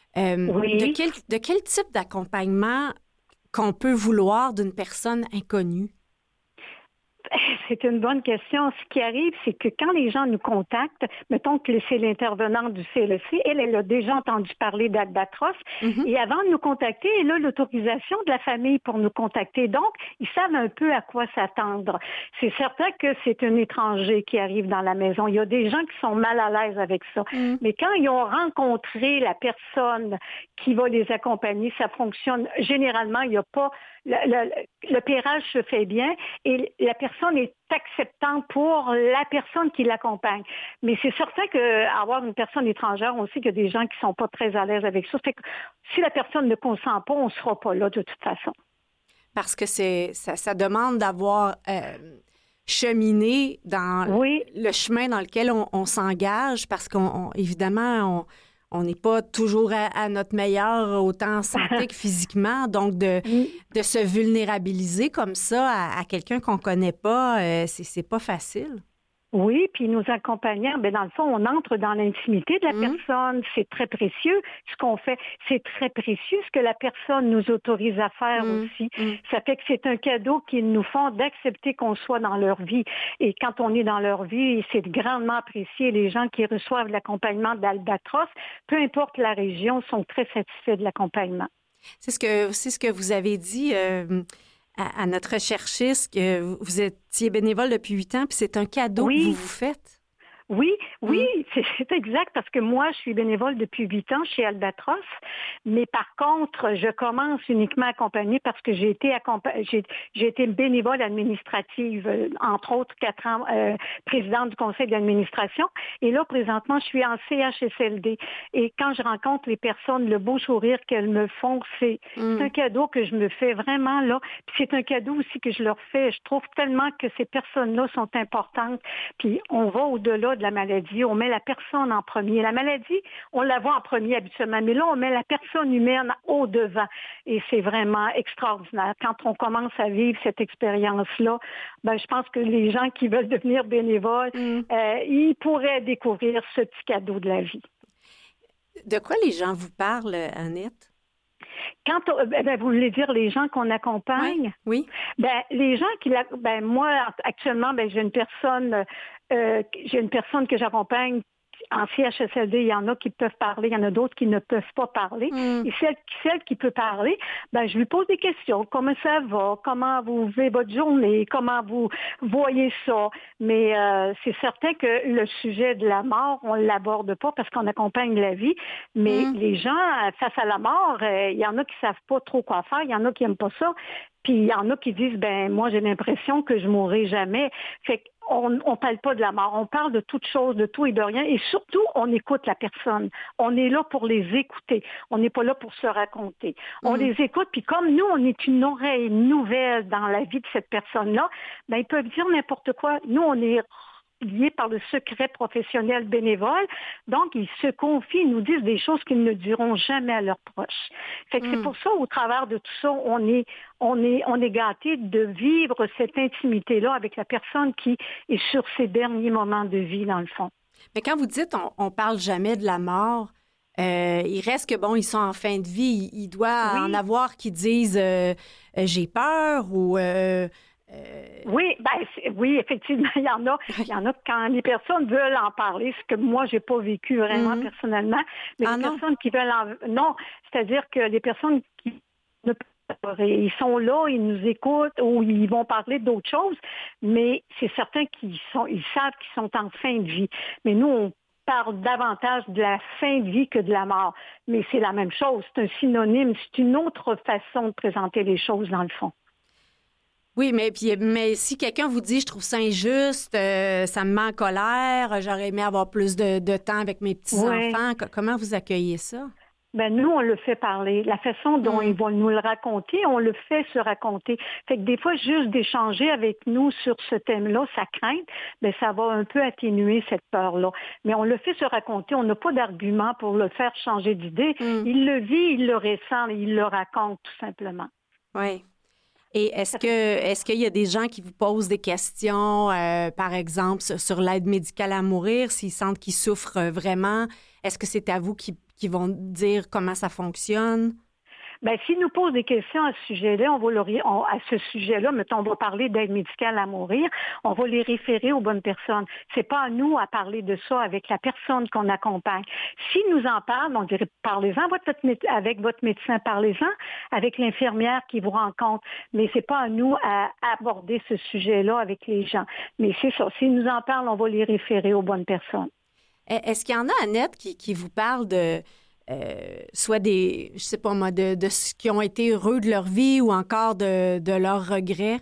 de quel type d'accompagnement qu'on peut vouloir d'une personne inconnue? c'est une bonne question. Ce qui arrive, c'est que quand les gens nous contactent, mettons que c'est l'intervenante du CLSC, elle a déjà entendu parler d'Albatros, et avant de nous contacter, elle a l'autorisation de la famille pour nous contacter. Donc, ils savent un peu à quoi s'attendre. C'est certain que c'est un étranger qui arrive dans la maison. Il y a des gens qui sont mal à l'aise avec ça. Mais quand ils ont rencontré la personne qui va les accompagner, ça fonctionne. Généralement, il n'y a pas... Le pérage se fait bien et la personne est acceptante pour la personne qui l'accompagne. Mais c'est certain qu'avoir une personne étrangère, on sait qu'il y a des gens qui ne sont pas très à l'aise avec ça. Fait que si la personne ne consent pas, on ne sera pas là de toute façon. Parce que ça demande d'avoir cheminé dans le chemin dans lequel on s'engage, parce qu'évidemment, on n'est pas toujours à notre meilleur, autant en santé que physiquement. Donc, de se vulnérabiliser comme ça à quelqu'un qu'on ne connaît pas, c'est pas facile. Oui, puis nous accompagnant, dans le fond, on entre dans l'intimité de la personne. C'est très précieux ce qu'on fait. C'est très précieux ce que la personne nous autorise à faire aussi. Ça fait que c'est un cadeau qu'ils nous font d'accepter qu'on soit dans leur vie. Et quand on est dans leur vie, c'est grandement apprécié. Les gens qui reçoivent l'accompagnement d'Albatros, peu importe la région, sont très satisfaits de l'accompagnement. C'est ce que vous avez dit à notre recherchiste, que vous étiez bénévole depuis 8 ans, puis c'est un cadeau que vous faites. Oui, c'est exact, parce que moi, je suis bénévole depuis 8 ans chez Albatros, mais par contre, je commence uniquement à accompagner parce que j'ai été bénévole administrative, entre autres 4 ans, présidente du conseil d'administration, et là, présentement, je suis en CHSLD, et quand je rencontre les personnes, le beau sourire qu'elles me font, c'est un cadeau que je me fais vraiment, là, puis c'est un cadeau aussi que je leur fais. Je trouve tellement que ces personnes-là sont importantes, puis on va au-delà de la maladie, on met la personne en premier. La maladie, on la voit en premier habituellement, mais là, on met la personne humaine au devant. Et c'est vraiment extraordinaire. Quand on commence à vivre cette expérience-là, je pense que les gens qui veulent devenir bénévoles, ils pourraient découvrir ce petit cadeau de la vie. De quoi les gens vous parlent, Annette? Quand vous voulez dire les gens qu'on accompagne? Oui. Les gens moi, actuellement, j'ai une personne que j'accompagne en CHSLD. Il y en a qui peuvent parler, il y en a d'autres qui ne peuvent pas parler. Et celle qui peut parler, je lui pose des questions. Comment ça va? Comment vous vivez votre journée? Comment vous voyez ça? Mais c'est certain que le sujet de la mort, on ne l'aborde pas parce qu'on accompagne la vie. Mais les gens, face à la mort, il y en a qui ne savent pas trop quoi faire. Il y en a qui n'aiment pas ça. Puis il y en a qui disent, moi, j'ai l'impression que je mourrai jamais. Fait qu'on ne parle pas de la mort. On parle de toute chose, de tout et de rien. Et surtout, on écoute la personne. On est là pour les écouter. On n'est pas là pour se raconter. On les écoute. Puis comme nous, on est une oreille nouvelle dans la vie de cette personne-là, ils peuvent dire n'importe quoi. Nous, on est liés par le secret professionnel bénévole. Donc, ils se confient, ils nous disent des choses qu'ils ne diront jamais à leurs proches. Fait que c'est pour ça, au travers de tout ça, on est gâtés de vivre cette intimité-là avec la personne qui est sur ses derniers moments de vie, dans le fond. Mais quand vous dites on parle jamais de la mort, il reste que, ils sont en fin de vie. Il doit en avoir qui disent j'ai peur ou... Oui, effectivement, il y en a quand les personnes veulent en parler, ce que moi, j'ai pas vécu vraiment personnellement, mais les personnes qui veulent non, c'est-à-dire que les personnes qui ne peuvent pas, ils sont là, ils nous écoutent ou ils vont parler d'autres choses, mais c'est certain ils savent qu'ils sont en fin de vie. Mais nous, on parle davantage de la fin de vie que de la mort. Mais c'est la même chose, c'est un synonyme, c'est une autre façon de présenter les choses dans le fond. Oui, mais si quelqu'un vous dit « je trouve ça injuste, ça me met en colère, j'aurais aimé avoir plus de temps avec mes petits-enfants », comment vous accueillez ça? Nous, on le fait parler. La façon dont ils vont nous le raconter, on le fait se raconter. Fait que des fois, juste d'échanger avec nous sur ce thème-là, sa crainte, ça va un peu atténuer cette peur-là. Mais on le fait se raconter. On n'a pas d'argument pour le faire changer d'idée. Il le vit, il le ressent, il le raconte tout simplement. Oui. Et est-ce qu'il y a des gens qui vous posent des questions, par exemple, sur l'aide médicale à mourir, s'ils sentent qu'ils souffrent vraiment? Est-ce que c'est à vous qui vont dire comment ça fonctionne? Bien, s'ils nous posent des questions à ce sujet-là, à ce sujet-là, mettons, on va parler d'aide médicale à mourir, on va les référer aux bonnes personnes. C'est pas à nous à parler de ça avec la personne qu'on accompagne. S'ils nous en parlent, on dirait, parlez-en avec votre médecin, parlez-en avec l'infirmière qui vous rencontre. Mais c'est pas à nous à aborder ce sujet-là avec les gens. Mais c'est ça. S'ils nous en parlent, on va les référer aux bonnes personnes. Est-ce qu'il y en a, Annette, qui vous parlent de soit des, je sais pas moi, de ce qui ont été heureux de leur vie ou encore de leurs regrets?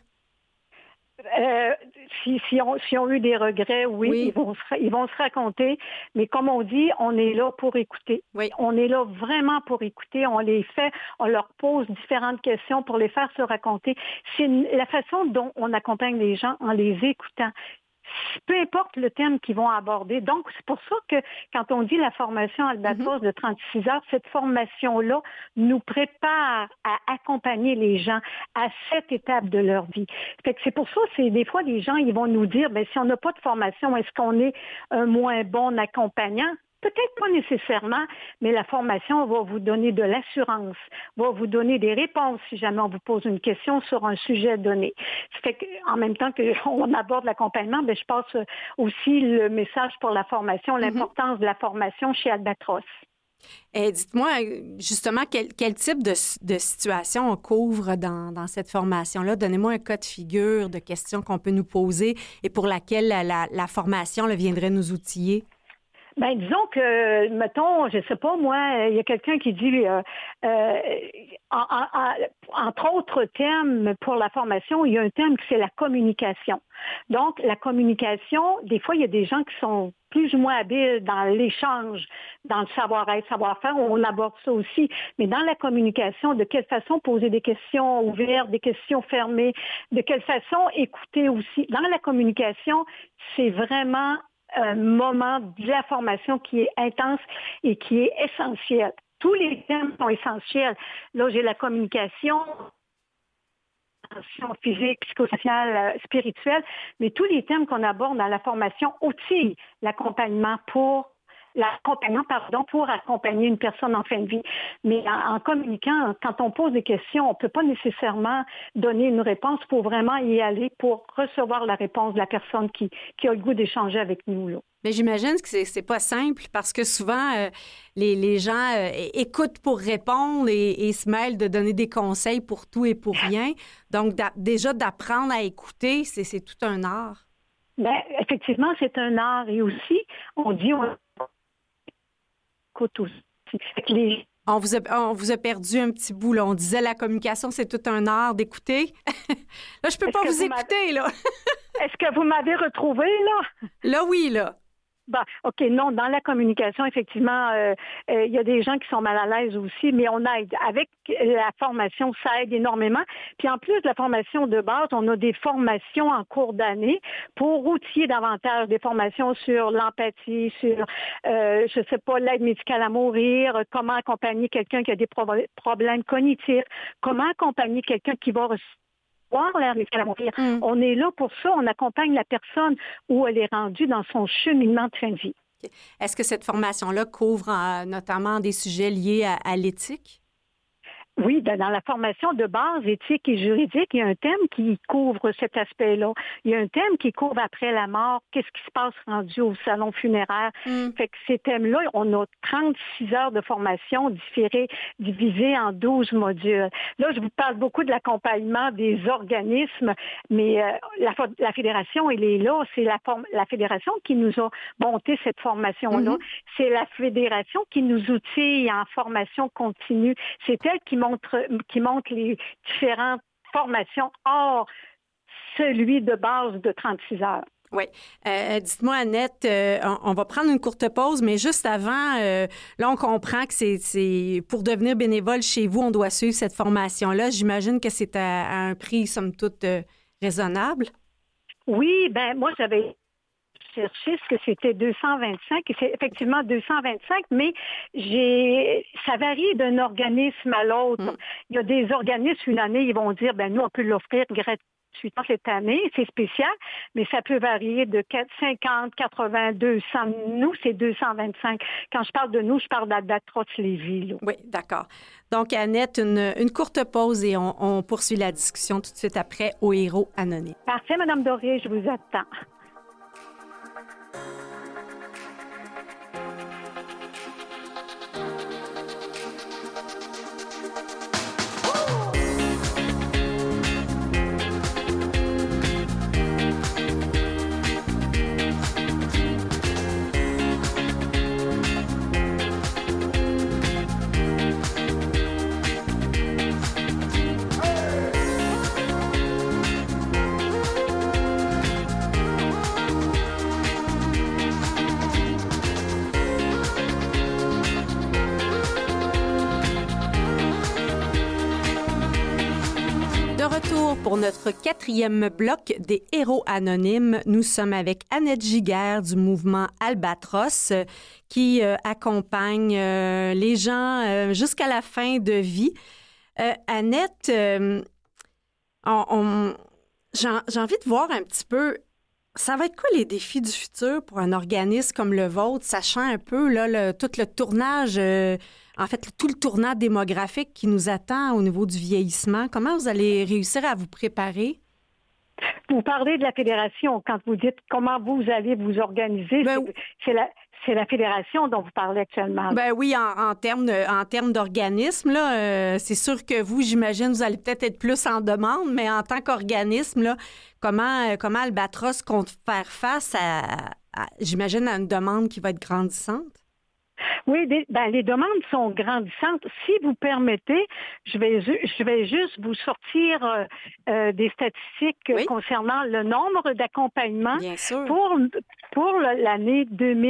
Si on eu des regrets, oui. Ils vont se raconter. Mais comme on dit, on est là pour écouter. Oui. On est là vraiment pour écouter. On leur pose différentes questions pour les faire se raconter. C'est la façon dont on accompagne les gens en les écoutant. Peu importe le thème qu'ils vont aborder. Donc, c'est pour ça que quand on dit la formation Albatros de 36 heures, cette formation-là nous prépare à accompagner les gens à cette étape de leur vie. Fait que c'est pour ça, des fois, les gens, ils vont nous dire, ben si on n'a pas de formation, est-ce qu'on est un moins bon accompagnant? Peut-être pas nécessairement, mais la formation va vous donner de l'assurance, va vous donner des réponses si jamais on vous pose une question sur un sujet donné. Ça fait qu'en même temps qu'on aborde l'accompagnement, je passe aussi le message pour la formation, l'importance de la formation chez Albatros. Dites-moi, justement, quel type de situation on couvre dans cette formation-là? Donnez-moi un cas de figure de questions qu'on peut nous poser et pour laquelle la formation viendrait nous outiller. Ben disons que, mettons, je sais pas, moi, il y a quelqu'un qui dit, entre autres thèmes pour la formation, il y a un thème qui c'est la communication. Donc, la communication, des fois, il y a des gens qui sont plus ou moins habiles dans l'échange, dans le savoir-être, savoir-faire, on aborde ça aussi. Mais dans la communication, de quelle façon poser des questions ouvertes, des questions fermées, de quelle façon écouter aussi. Dans la communication, c'est vraiment un moment de la formation qui est intense et qui est essentiel. Tous les thèmes sont essentiels. Là, j'ai la communication physique, psychosociale, spirituelle, mais tous les thèmes qu'on aborde dans la formation outillent l'accompagnement pour accompagner une personne en fin de vie. Mais en communiquant, quand on pose des questions, on ne peut pas nécessairement donner une réponse. Il faut vraiment y aller pour recevoir la réponse de la personne qui a le goût d'échanger avec nous, là. Mais j'imagine que c'est pas simple parce que souvent, les gens écoutent pour répondre et se mêlent de donner des conseils pour tout et pour rien. Donc, déjà, d'apprendre à écouter, c'est tout un art. Bien, effectivement, c'est un art. Et aussi, on dit... On vous a perdu un petit bout, là. On disait la communication, c'est tout un art d'écouter. Là, je peux pas vous écouter, là. Est-ce que vous m'avez retrouvé, là? Là, oui, là. Bon, OK, non, dans la communication, effectivement, il y a des gens qui sont mal à l'aise aussi, mais on aide. Avec la formation, ça aide énormément. Puis en plus de la formation de base, on a des formations en cours d'année pour outiller davantage, des formations sur l'empathie, sur, je sais pas, l'aide médicale à mourir, comment accompagner quelqu'un qui a des problèmes cognitifs, comment accompagner quelqu'un qui va l'air médicale à mourir. On est là pour ça. On accompagne la personne où elle est rendue dans son cheminement de fin de vie. Est-ce que cette formation-là couvre notamment des sujets liés à l'éthique? Oui, dans la formation de base éthique et juridique, il y a un thème qui couvre cet aspect-là. Il y a un thème qui couvre après la mort, qu'est-ce qui se passe rendu au salon funéraire. Fait que ces thèmes-là, on a 36 heures de formation divisées en 12 modules. Là, je vous parle beaucoup de l'accompagnement des organismes, mais la fédération, elle est là. C'est la fédération qui nous a monté cette formation-là. C'est la fédération qui nous outille en formation continue. C'est elle qui montre les différentes formations hors celui de base de 36 heures. Oui. Dites-moi, Annette, on va prendre une courte pause, mais juste avant, là, on comprend que c'est pour devenir bénévole chez vous, on doit suivre cette formation-là. J'imagine que c'est à un prix, somme toute, raisonnable. Oui, ben moi, j'avais cherché ce que c'était 225, et c'est effectivement 225, mais ça varie d'un organisme à l'autre. Il y a des organismes, une année, ils vont dire, ben nous, on peut l'offrir gratuitement. 48 ans cette année. C'est spécial, mais ça peut varier de 50, 80, 200. Nous, c'est 225. Quand je parle de nous, je parle d'Albatros Lévis. Là. Oui, d'accord. Donc, Annette, une courte pause et on poursuit la discussion tout de suite après au Héros Anonyme. Parfait, Mme Doré, je vous attends. Pour notre 4e bloc des Héros Anonymes, nous sommes avec Annette Giguère du mouvement Albatros qui accompagne les gens jusqu'à la fin de vie. Annette, j'ai envie de voir un petit peu, ça va être quoi les défis du futur pour un organisme comme le vôtre, sachant un peu là, tout le tournage... En fait, tout le tournant démographique qui nous attend au niveau du vieillissement, comment vous allez réussir à vous préparer? Vous parlez de la fédération. Quand vous dites comment vous allez vous organiser, c'est la fédération dont vous parlez actuellement. Ben oui, en termes d'organisme, là, c'est sûr que vous, j'imagine, vous allez peut-être être plus en demande, mais en tant qu'organisme, là, comment Albatros compte faire face j'imagine, à une demande qui va être grandissante? Oui, les demandes sont grandissantes. Si vous permettez, je vais juste vous sortir des statistiques concernant le nombre d'accompagnements pour l'année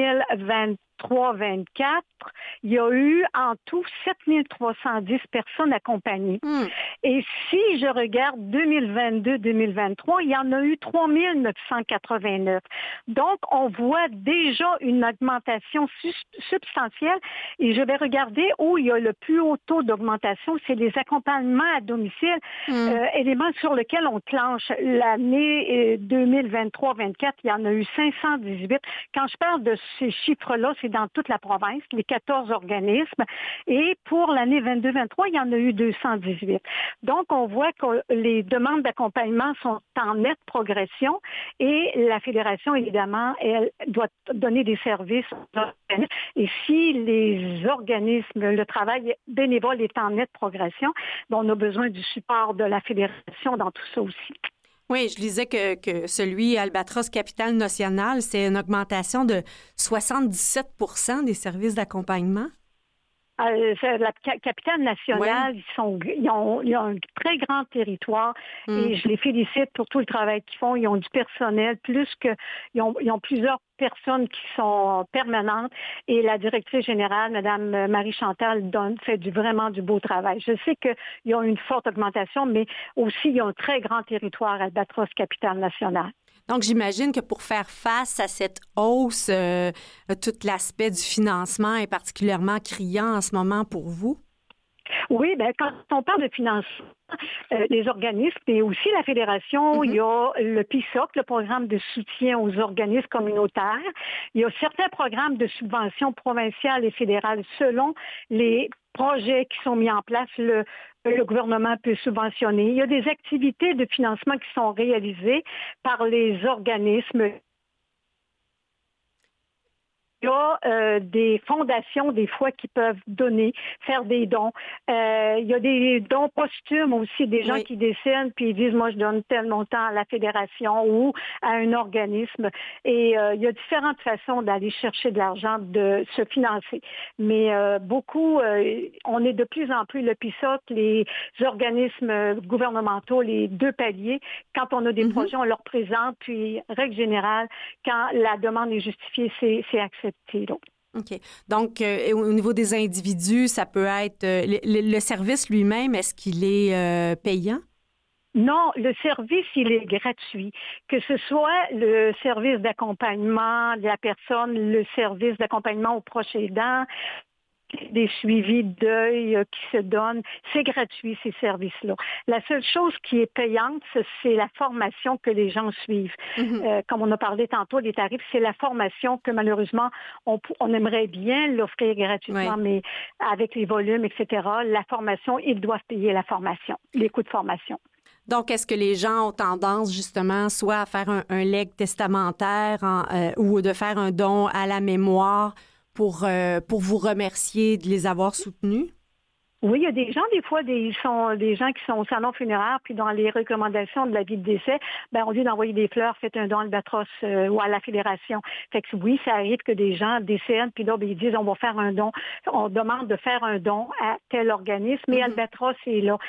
2023-24. Il y a eu en tout 7310 personnes accompagnées. Et si je regarde 2022-2023, il y en a eu 3989. Donc, on voit déjà une augmentation substantielle. Et je vais regarder où il y a le plus haut taux d'augmentation, c'est les accompagnements à domicile, élément sur lequel on planche. L'année 2023-24, il y en a eu 518. Quand je parle de ces chiffres-là, c'est dans toute la province, les 14 organismes. Et pour l'année 22-23, il y en a eu 218. Donc, on voit que les demandes d'accompagnement sont en nette progression et la Fédération, évidemment, elle doit donner des services aux organismes. Et si les organismes, le travail bénévole est en nette progression, on a besoin du support de la Fédération dans tout ça aussi. Oui, je lisais que celui Albatros Capitale Nationale, c'est une augmentation de 77 % des services d'accompagnement. La capitale nationale, ils ont un très grand territoire et je les félicite pour tout le travail qu'ils font. Ils ont du personnel, ils ont plusieurs personnes qui sont permanentes et la directrice générale, Mme Marie-Chantal, fait vraiment du beau travail. Je sais qu'ils ont une forte augmentation, mais aussi ils ont un très grand territoire, Albatros Capitale Nationale. Donc, j'imagine que pour faire face à cette hausse, tout l'aspect du financement est particulièrement criant en ce moment pour vous? Oui, quand on parle de financement, les organismes et aussi la Fédération, il y a le PISOC, le programme de soutien aux organismes communautaires. Il y a certains programmes de subvention provinciales et fédérales selon les projets qui sont mis en place. Le gouvernement peut subventionner. Il y a des activités de financement qui sont réalisées par les organismes. Il y a des fondations, des fois, qui peuvent donner, faire des dons. Il y a des dons posthumes aussi, des gens qui décèdent puis ils disent, moi, je donne tel montant à la fédération ou à un organisme. Et il y a différentes façons d'aller chercher de l'argent, de se financer. Mais beaucoup, on est de plus en plus, le PISOC, les organismes gouvernementaux, les deux paliers, quand on a des projets, on leur présente, puis, règle générale, quand la demande est justifiée, c'est accepté. OK. Donc, au niveau des individus, ça peut être... le service lui-même, est-ce qu'il est payant? Non, le service, il est gratuit. Que ce soit le service d'accompagnement de la personne, le service d'accompagnement aux proches aidants, des suivis de deuil qui se donnent. C'est gratuit, ces services-là. La seule chose qui est payante, c'est la formation que les gens suivent. Comme on a parlé tantôt des tarifs, c'est la formation que malheureusement, on aimerait bien l'offrir gratuitement, mais avec les volumes, etc., la formation, ils doivent payer la formation, les coûts de formation. Donc, est-ce que les gens ont tendance justement soit à faire un legs testamentaire ou de faire un don à la mémoire pour vous remercier de les avoir soutenus? Oui, il y a des gens, des fois, des gens qui sont au salon funéraire, puis dans les recommandations de l'avis de décès, au lieu d'envoyer des fleurs, faites un don à Albatros ou à la Fédération. Fait que oui, ça arrive que des gens décèdent, puis là, ils disent, on va faire un don. On demande de faire un don à tel organisme, et Albatros est là.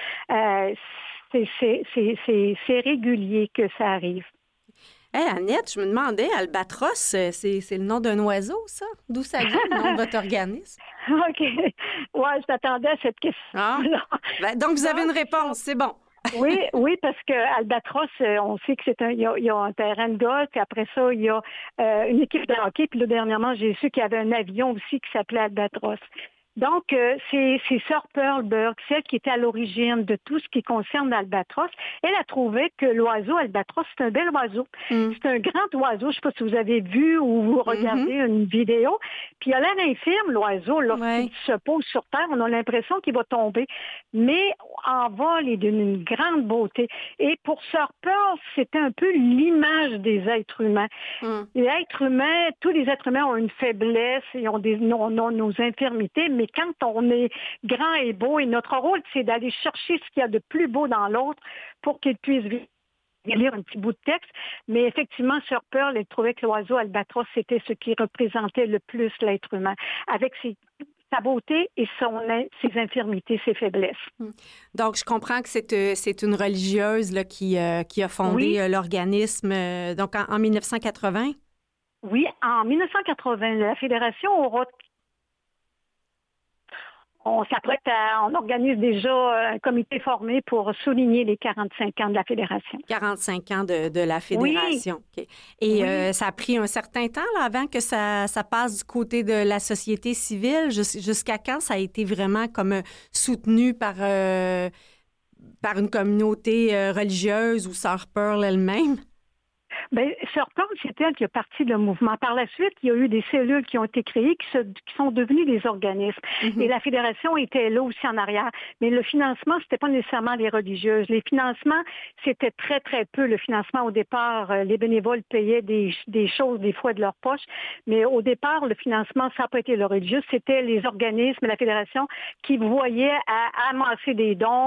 C'est régulier que ça arrive. Hey, Annette, je me demandais, Albatros, c'est le nom d'un oiseau, ça? D'où ça vient, le nom de votre organisme? OK. Ouais, je m'attendais à cette question-là. Donc, vous avez une réponse, c'est bon. Oui, parce que Albatros, on sait que il y a un terrain de golf, puis après ça, il y a une équipe de hockey, puis là, dernièrement, j'ai su qu'il y avait un avion aussi qui s'appelait Albatros. Donc, c'est Sœur Pearl Burke, celle qui était à l'origine de tout ce qui concerne l'albatros. Elle a trouvé que l'oiseau albatros, c'est un bel oiseau. C'est un grand oiseau. Je ne sais pas si vous avez vu ou vous regardez une vidéo. Puis il a l'air infirme, l'oiseau. Lorsqu'il se pose sur terre, on a l'impression qu'il va tomber. Mais en vol, il est d'une grande beauté. Et pour Sœur Pearl, c'est un peu l'image des êtres humains. Les êtres humains, tous les êtres humains ont une faiblesse et ont nos infirmités, mais quand on est grand et beau, et notre rôle, c'est d'aller chercher ce qu'il y a de plus beau dans l'autre pour qu'il puisse lire un petit bout de texte. Mais effectivement, Sœur Pearl, elle trouvait que l'oiseau albatros, c'était ce qui représentait le plus l'être humain, avec sa beauté et ses infirmités, ses faiblesses. Donc, je comprends que c'est une religieuse là, qui a fondé l'organisme donc en 1980? Oui, en 1980, la Fédération aura... On organise déjà un comité formé pour souligner les 45 ans de la Fédération. 45 ans de la Fédération. Oui. Okay. Et ça a pris un certain temps là, avant que ça passe du côté de la société civile. Jusqu'à quand ça a été vraiment comme soutenu par une communauté religieuse ou Sœur Pearl elle-même? Sœur Pearl, c'est elle qui a parti le mouvement. Par la suite, il y a eu des cellules qui ont été créées, qui sont devenues des organismes. Et la Fédération était là aussi en arrière. Mais le financement, c'était pas nécessairement les religieuses. Les financements, c'était très, très peu. Le financement, au départ, les bénévoles payaient des choses, des fois, de leur poche. Mais au départ, le financement, ça n'a pas été le religieux. C'était les organismes, la Fédération, qui voyaient à amasser des dons,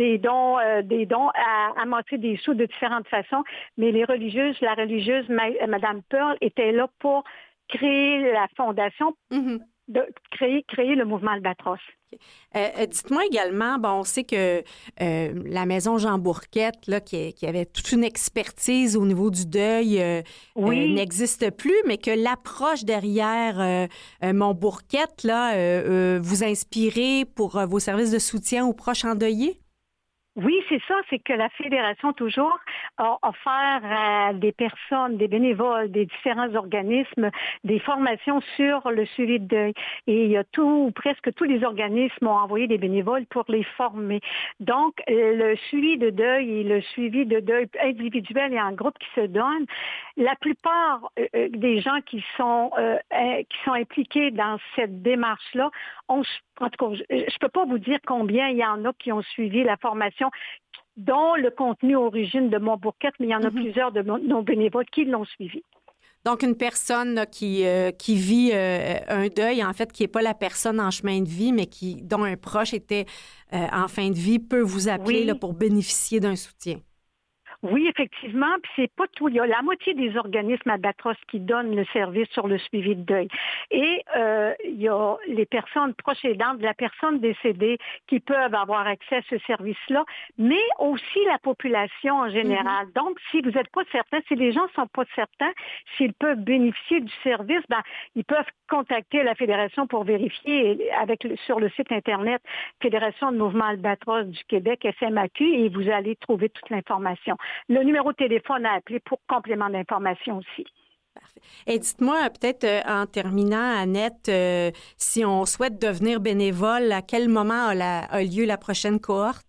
à amasser des sous de différentes façons. Mais les religieuses, la religieuse Mme Pearl était là pour créer la fondation, créer le mouvement Albatros. Dites-moi également, on sait que la Maison Jean Bourquette, là, qui avait toute une expertise au niveau du deuil, n'existe plus, mais que l'approche derrière Mon Bourquette, là, vous inspirez pour vos services de soutien aux proches endeuillés? Oui, c'est ça, c'est que la Fédération toujours a offert à des personnes, des bénévoles, des différents organismes, des formations sur le suivi de deuil. Et il y a presque tous les organismes ont envoyé des bénévoles pour les former. Donc, le suivi de deuil et le suivi de deuil individuel et en groupe qui se donnent, la plupart des gens qui sont impliqués dans cette démarche-là ont... En tout cas, je ne peux pas vous dire combien il y en a qui ont suivi la formation, dont le contenu origine de Mon Bourquette, mais il y en a plusieurs de nos bénévoles qui l'ont suivi. Donc, une personne là, qui vit un deuil, en fait, qui n'est pas la personne en chemin de vie, mais dont un proche était en fin de vie, peut vous appeler là, pour bénéficier d'un soutien. Oui, effectivement, puis c'est pas tout. Il y a la moitié des organismes Albatros qui donnent le service sur le suivi de deuil. Et il y a les personnes proches aidantes de la personne décédée qui peuvent avoir accès à ce service-là, mais aussi la population en général. Donc, si vous n'êtes pas certain, si les gens ne sont pas certains s'ils peuvent bénéficier du service, ils peuvent contacter la Fédération pour vérifier sur le site Internet Fédération de Mouvement Albatros du Québec, FMAQ, et vous allez trouver toute l'information. Le numéro de téléphone à appeler pour complément d'information aussi. Parfait. Et dites-moi, peut-être en terminant, Annette, si on souhaite devenir bénévole, à quel moment a lieu la prochaine cohorte?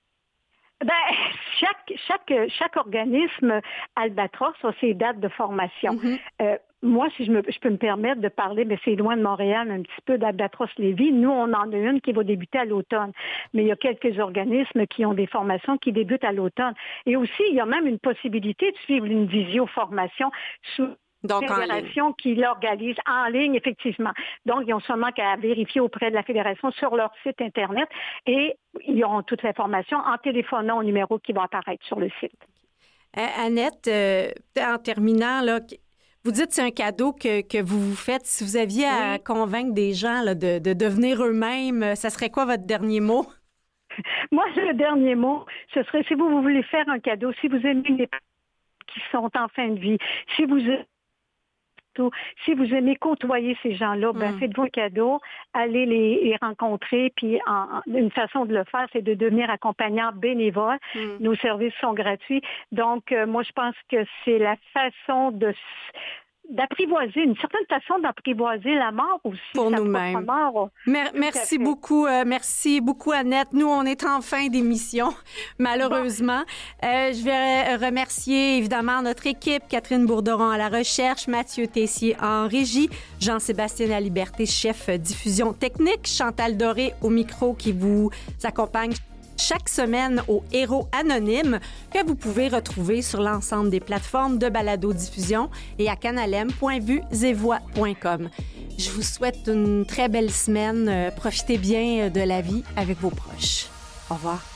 Chaque organisme Albatros a ses dates de formation. Mm-hmm. Moi, si je peux me permettre de parler, mais c'est loin de Montréal, un petit peu d'Albatros Lévis. Nous, on en a une qui va débuter à l'automne. Mais il y a quelques organismes qui ont des formations qui débutent à l'automne. Et aussi, il y a même une possibilité de suivre une visio-formation sous donc, la fédération qui l'organise en ligne, effectivement. Donc, ils ont seulement qu'à vérifier auprès de la fédération sur leur site Internet et ils auront toute l'information en téléphonant au numéro qui va apparaître sur le site. Annette, en terminant, là, vous dites que c'est un cadeau que vous vous faites. Si vous aviez à convaincre des gens là, de devenir eux-mêmes, ça serait quoi votre dernier mot? Moi, le dernier mot, ce serait si vous voulez faire un cadeau, si vous aimez les qui sont en fin de vie, si vous aimez côtoyer ces gens-là, faites-vous un cadeau, allez les rencontrer, puis une façon de le faire, c'est de devenir accompagnant bénévole. Nos services sont gratuits. Donc, moi, je pense que c'est la façon d'apprivoiser, une certaine façon d'apprivoiser la mort aussi. Pour nous-mêmes. Merci beaucoup. Merci beaucoup, Annette. Nous, on est en fin d'émission, malheureusement. Bon. Je vais remercier, évidemment, notre équipe, Catherine Bourderon à la recherche, Mathieu Tessier en régie, Jean-Sébastien Laliberté, chef diffusion technique, Chantal Doré au micro qui vous accompagne chaque semaine au Héros Anonyme que vous pouvez retrouver sur l'ensemble des plateformes de balado-diffusion et à canalem.vuesetvoix.com. Je vous souhaite une très belle semaine. Profitez bien de la vie avec vos proches. Au revoir.